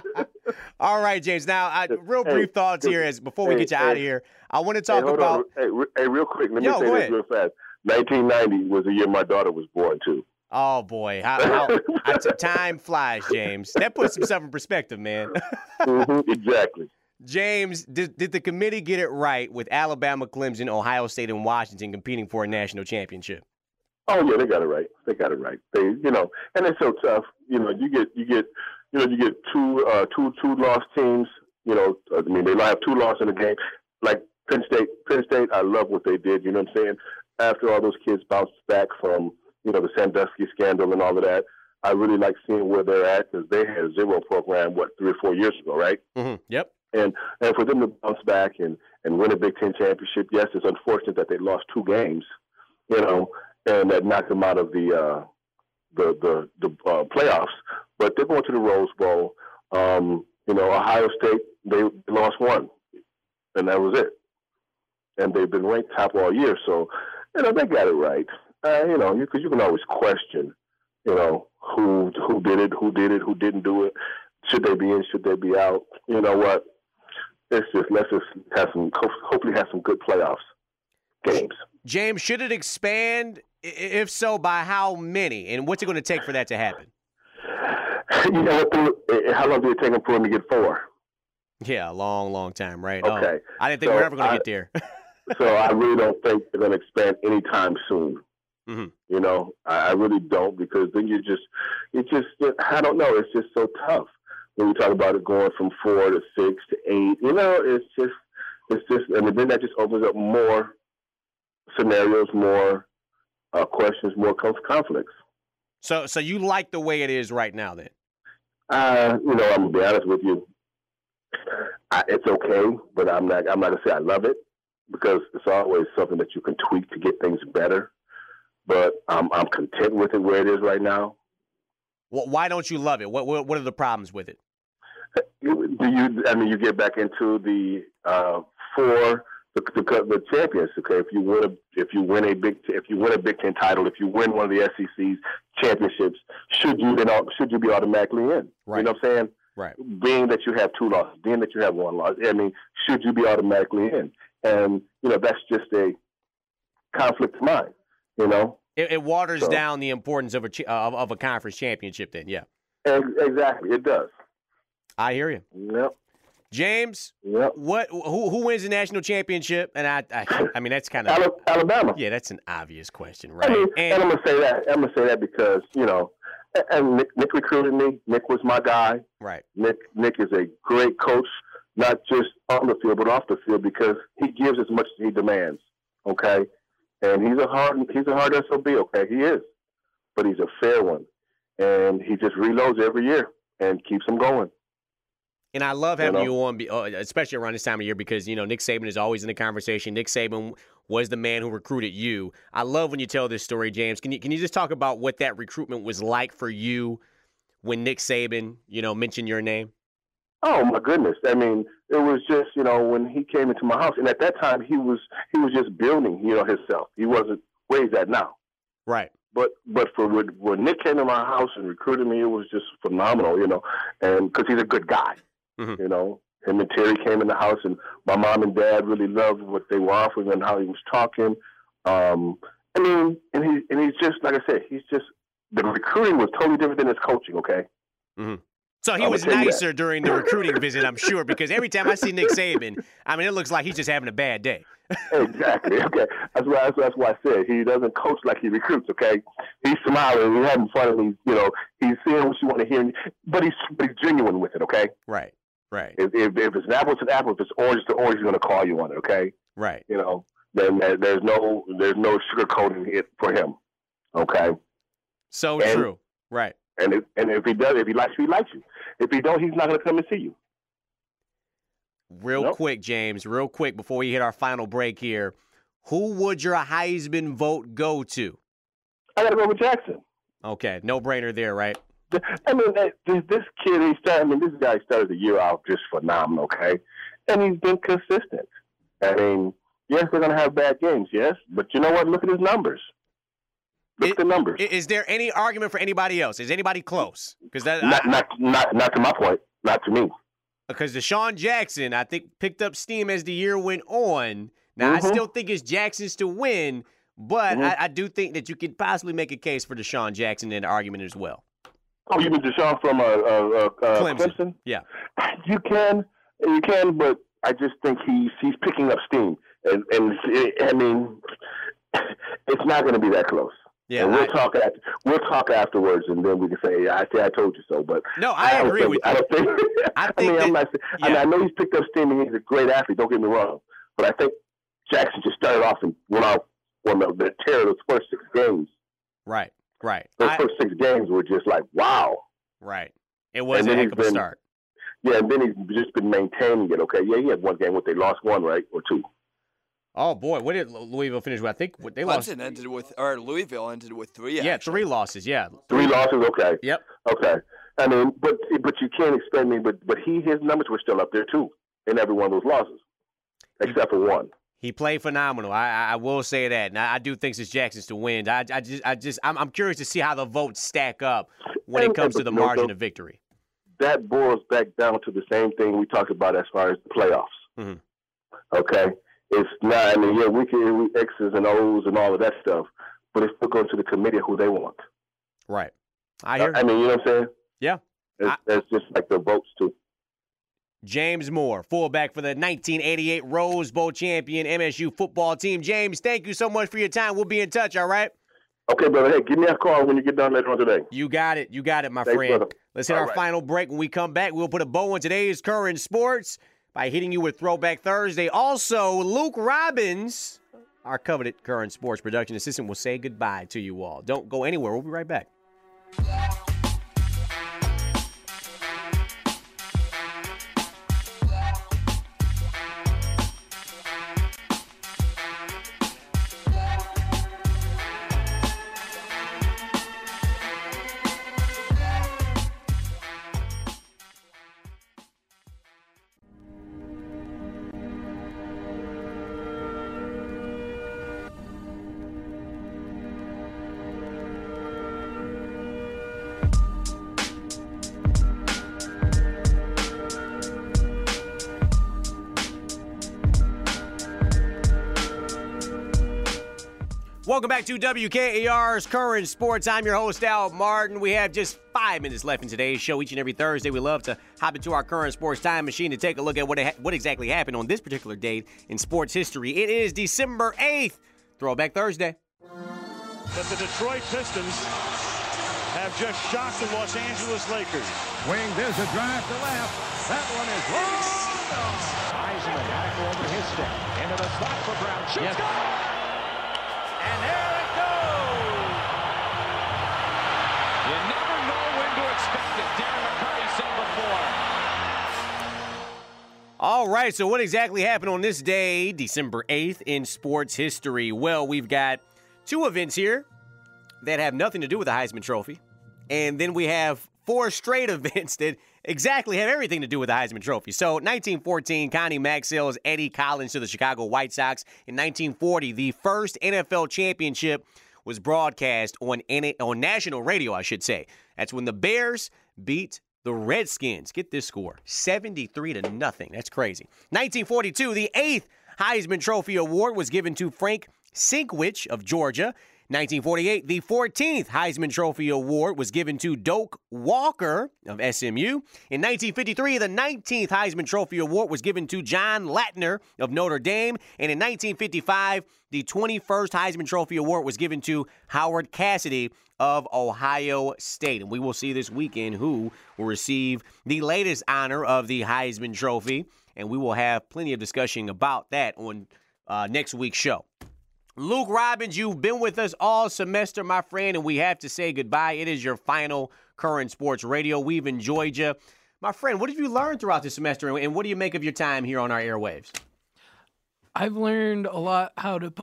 All right, James. Now, I, real brief
Hey,
thoughts here as before we
hey,
get you
hey,
out of here. I want to
Hey,
talk
hold
about.
on. Hey, re- hey, real quick, let me
Yo,
say
go
this
ahead.
real fast. nineteen ninety was the year my daughter was born too.
Oh boy, how, how, how t- time flies, James. That puts some stuff in perspective, man.
Mm-hmm, exactly.
James, did, did the committee get it right with Alabama, Clemson, Ohio State, and Washington competing for a national championship?
Oh yeah, they got it right. They got it right. They, you know, and it's so tough. You know, you get, you get, you know, you get two, uh, two, two lost teams. You know, I mean, they have two losses in the game. Like Penn State. Penn State, I love what they did. You know what I'm saying? After all those kids bounced back from, you know, the Sandusky scandal and all of that, I really like seeing where they're at because they had a zero program, what, three or four years ago, right?
Mm-hmm. Yep.
And and for them to bounce back and, and win a Big Ten championship, yes, it's unfortunate that they lost two games, you know, and that knocked them out of the uh, the the, the uh, playoffs. But they're going to the Rose Bowl. Um, you know, Ohio State, they lost one, and that was it. And they've been ranked top all year, so you know they got it right. Uh, you know, because you, you can always question, you know, who who did it, who did it, who didn't do it. Should they be in? Should they be out? You know what? It's just let's just have some. Hopefully, have some good playoffs games.
James, should it expand? I- If so, by how many? And what's it going to take for that to happen?
You know what? How long did it take them for them to get four?
Yeah, a long, long time, right?
Okay.
Oh, I didn't think
So
we were ever going to
I-
get there.
So I really don't think they're going to expand anytime soon.
Mm-hmm.
You know, I, I really don't because then you just, it just, I don't know. It's just so tough when we talk about it going from four to six to eight. You know, it's just, it's just, I mean, then that just opens up more scenarios, more uh, questions, more conf- conflicts.
So, so you like the way it is right now, then?
Uh, you know, I'm gonna be honest with you. I, it's okay, but I'm not. I'm not gonna say I love it because it's always something that you can tweak to get things better. But I'm I'm content with it where it is right now.
Well, why don't you love it? What, what What are the problems with it?
Do you? I mean, you get back into the uh, four the, the the champions. Okay, if you win a if you win a big if you win a Big Ten title, if you win one of the S E C's championships, should you then should you be automatically in?
Right.
You know what I'm saying?
Right.
Being that you have two losses, being that you have one loss, I mean, should you be automatically in? And you know, that's just a conflict of mind. You know,
It, it waters
So-
down the importance of a ch- of, of a conference championship. Then, yeah,
Ex- exactly, it does.
I hear you,
Yep.
James.
Yep.
What? Who who wins the national championship? And I, I, I mean, that's kind of
Ala- Alabama.
yeah, that's an obvious question,
I
right?
mean, and,
And
I'm gonna say that. I'm gonna say that because you know, and- and Nick, Nick recruited me. Nick was my guy.
right,
Nick Nick is a great coach, not just on the field but off the field because he gives as much as he demands. Okay, and he's a hard he's a hard S O B. Okay, he is, but he's a fair one, and he just reloads every year and keeps them going.
and I love having
You
you,
know?
on, be- uh, especially around this time of year because you know Nick Saban is always in the conversation. Nick Saban was the man who recruited you. I love when you tell this story, James. Can you can you just talk about what that recruitment was like for you when Nick Saban, you know, mentioned your name?
Oh my goodness! I mean, it was just, you know, when he came into my house, and at that time he was he was just building, you know, himself. He wasn't where he's at now.
Right.
But but for when, when Nick came to my house and recruited me, it was just phenomenal, you know, and because he's a good guy,
mm-hmm.
you know. Him and Terry came in the house, and my mom and dad really loved what they were offering and how he was talking. Um, I mean, and he and he's just like I said, he's just the recruiting was totally different than his coaching. Okay.
Mm-hmm. So he
I
was
would tell you
nicer during the recruiting visit, I'm sure, because every time I see Nick Saban, I mean, it looks like he's just having a bad day.
Exactly. Okay. That's why. That's, that's why I said he doesn't coach like he recruits. Okay. He's smiling. He's having fun. And he's, you know, he's saying what you want to hear, but he's but he's genuine with it. Okay.
Right. Right.
If if, if it's an apple, it's an apple. If it's orange, it's orange. He's going to call you on it. Okay.
Right.
You know. Then there, there's no there's no sugarcoating it for him. Okay.
So
and,
true. Right.
And if, and if he does, if he likes you, he likes you. If he don't, he's not going to come and see you.
Real
nope.
quick, James, real quick before we hit our final break here, who would your Heisman vote go to?
I got to go with Jackson.
Okay, no brainer there, right?
I mean, this, this kid, he started, I mean, this guy started the year out just phenomenal, okay? And he's been consistent. I mean, yes, they're going to have bad games, yes, but you know what? Look at his numbers. Look
it,
at the numbers.
Is there any argument for anybody else? Is anybody close? Because that
not,
I,
not, not, not to my point. Not to me.
Because Deshaun Jackson, I think, picked up steam as the year went on. Now,
mm-hmm.
I still think it's Jackson's to win, but
mm-hmm.
I, I do think that you could possibly make a case for Deshaun Jackson in the argument as well.
Oh, you mean Deshaun from uh, uh, uh,
Clemson.
Clemson?
Yeah.
You can, you can, but I just think he's he's picking up steam, and and I mean, it's not going to be that close.
Yeah,
and we'll
I,
talk after, we'll talk afterwards, and then we can say, yeah, I say I told you so. But
no, I, I agree
think,
with
I
you.
don't think.
I,
I
think
mean,
that,
I'm not.
yeah.
I mean, I know he's picked up steam, and he's a great athlete. Don't get me wrong, but I think Jackson just started off and went out on the, the tear of those first six games.
Right, right.
Those
I,
first six games were just like wow.
Right. It was a heck of a
been,
start.
Yeah, and then he's just been maintaining it. Okay, yeah, he had one game where they lost one, right, or two.
Oh boy, what did Louisville finish with? I think they
Clemson
lost.
ended with, or Louisville ended with three.
Yeah,
actually.
three losses. Yeah,
three losses. Okay.
Yep.
Okay. I mean, but but you can't expect me. But but he his numbers were still up there too in every one of those losses, except for one.
He played phenomenal. I I will say that. And I, I do think it's Jackson's to win. I I just I just I'm I'm curious to see how the votes stack up when
and,
it comes
and,
to the
you know,
margin
so
of victory.
That boils back down to the same thing we talked about as far as the playoffs.
Mm-hmm.
Okay. It's not, I mean, yeah, we can we X's and O's and all of that stuff, but it's still going to the committee who they want.
Right. I hear.
I mean, you know what I'm saying?
Yeah.
It's,
I,
it's just like the votes, too.
James Moore, fullback for the nineteen eighty-eight Rose Bowl champion M S U football team. James, thank you so much for your time. We'll be in touch, all right?
Okay, brother. Hey, give me a call when you get done later on today.
You got it. You got it, my
Thanks,
friend.
brother.
Let's hit
all
our
right.
final break. When we come back, we'll put a bow on today's current sports by hitting you with Throwback Thursday. Also, Luke Robbins, our coveted current sports production assistant, will say goodbye to you all. Don't go anywhere. We'll be right back. Welcome back to W K A R's Current Sports. I'm your host, Al Martin. We have just five minutes left in today's show. Each and every Thursday, we love to hop into our current sports time machine to take a look at what, what exactly happened on this particular date in sports history. It is December eighth, Throwback Thursday.
That the Detroit Pistons have just shocked the Los Angeles Lakers.
Wing, there's a drive to left. That one is long. Heisman back over his stick. Into the spot for Brown. Shoots yes. Goal! And there it goes! You never know when to expect it. Darren McCarty said before.
All right, so what exactly happened on this day, December eighth, in sports history? Well, we've got two events here that have nothing to do with the Heisman Trophy. And then we have four straight events that exactly have everything to do with the Heisman Trophy. So nineteen fourteen, Connie Maxwell's Eddie Collins to the Chicago White Sox. In nineteen forty, the first N F L championship was broadcast on on national radio, I should say. That's when the Bears beat the Redskins. Get this score, seventy-three to nothing. That's crazy. nineteen forty-two, the eighth Heisman Trophy Award was given to Frank Sinkwich of Georgia. nineteen forty-eight, the fourteenth Heisman Trophy Award was given to Doak Walker of S M U. In nineteen fifty-three, the nineteenth Heisman Trophy Award was given to John Latner of Notre Dame. And in nineteen fifty-five, the twenty-first Heisman Trophy Award was given to Howard Cassidy of Ohio State. And we will see this weekend who will receive the latest honor of the Heisman Trophy. And we will have plenty of discussion about that on uh, next week's show. Luke Robbins, you've been with us all semester, my friend, and we have to say goodbye. It is your final Current Sports Radio. We've enjoyed you. My friend, what have you learned throughout the semester, and what do you make of your time here on our airwaves?
I've learned a lot how to,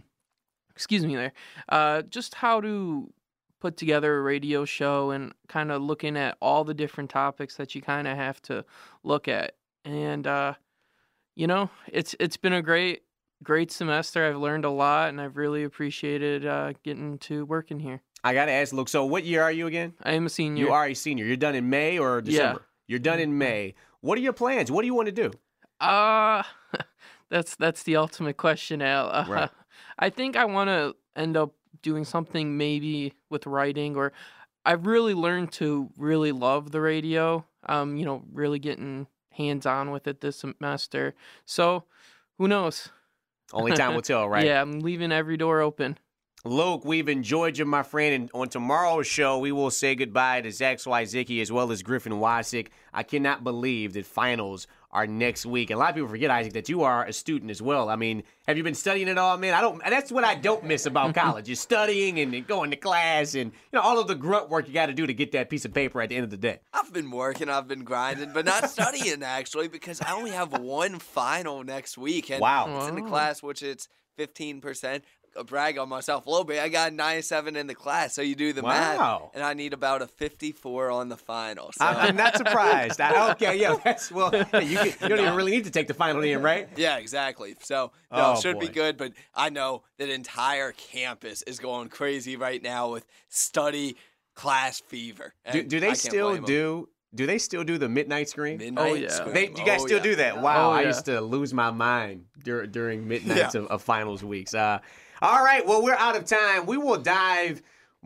excuse me there, uh, just how to put together a radio show and kind of looking at all the different topics that you kind of have to look at. And, uh, you know, it's it's been a great Great semester. I've learned a lot, and I've really appreciated uh, getting to working here.
I got to ask, Luke, so what year are you again?
I am a senior.
You are a senior. You're done in May or December?
Yeah.
You're done in May. What are your plans? What do you want to do?
Uh, that's that's the ultimate question, Al. Uh,
Right.
I think I want to end up doing something maybe with writing, or I've really learned to really love the radio, um, you know, really getting hands-on with it this semester. So, who knows?
Only time will tell, right?
Yeah, I'm leaving every door open.
Luke, we've enjoyed you, my friend. And on tomorrow's show, we will say goodbye to Zach Swyzicki as well as Griffin Wasick. I cannot believe that finals are next week. And a lot of people forget, Isaac, that you are a student as well. I mean, have you been studying at all, man? I don't. That's what I don't miss about college. Is studying and going to class and, you know, all of the grunt work you got to do to get that piece of paper at the end of the day.
I've been working, I've been grinding, but not studying, actually, because I only have one final next week. And
Wow.
it's in the
Wow.
class, which it's fifteen percent. I'll brag on myself a little bit. I got a ninety-seven in the class, so you do the
Wow.
math, and I need about a fifty-four on the final. So.
I'm, I'm not surprised. I, okay, yeah, that's, well, hey, you, can, you don't even really need to take the final in, right?
Yeah, exactly. So, no,
Oh,
it should be
boy.
good, but I know that entire campus is going crazy right now with study class fever.
Do,
and
do
I
they
can't
still
blame 'em.
do? Do they still do the midnight screen?
Midnight
Oh, yeah.
scream.
They, you guys
Oh,
still
yeah.
do that? Wow,
Oh,
I
yeah.
used to lose my mind dur- during midnights
Yeah.
of, of finals weeks. Uh, all right, well, we're out of time. We will dive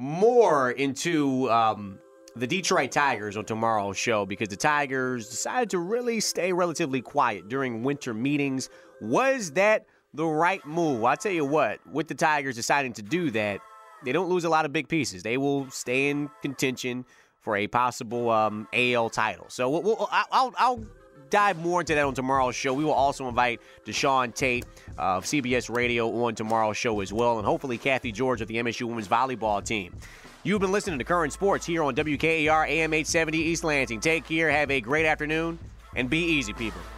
more into um, the Detroit Tigers on tomorrow's show because the Tigers decided to really stay relatively quiet during winter meetings. Was that the right move? I'll tell you what, with the Tigers deciding to do that, they don't lose a lot of big pieces. They will stay in contention for a possible um, A L title. So we'll, we'll, I'll, I'll dive more into that on tomorrow's show. We will also invite Deshaun Tate of C B S Radio on tomorrow's show as well, and hopefully Kathy George of the M S U women's volleyball team. You've been listening to Current Sports here on W K A R A M eight seventy East Lansing. Take care, have a great afternoon, and be easy, people.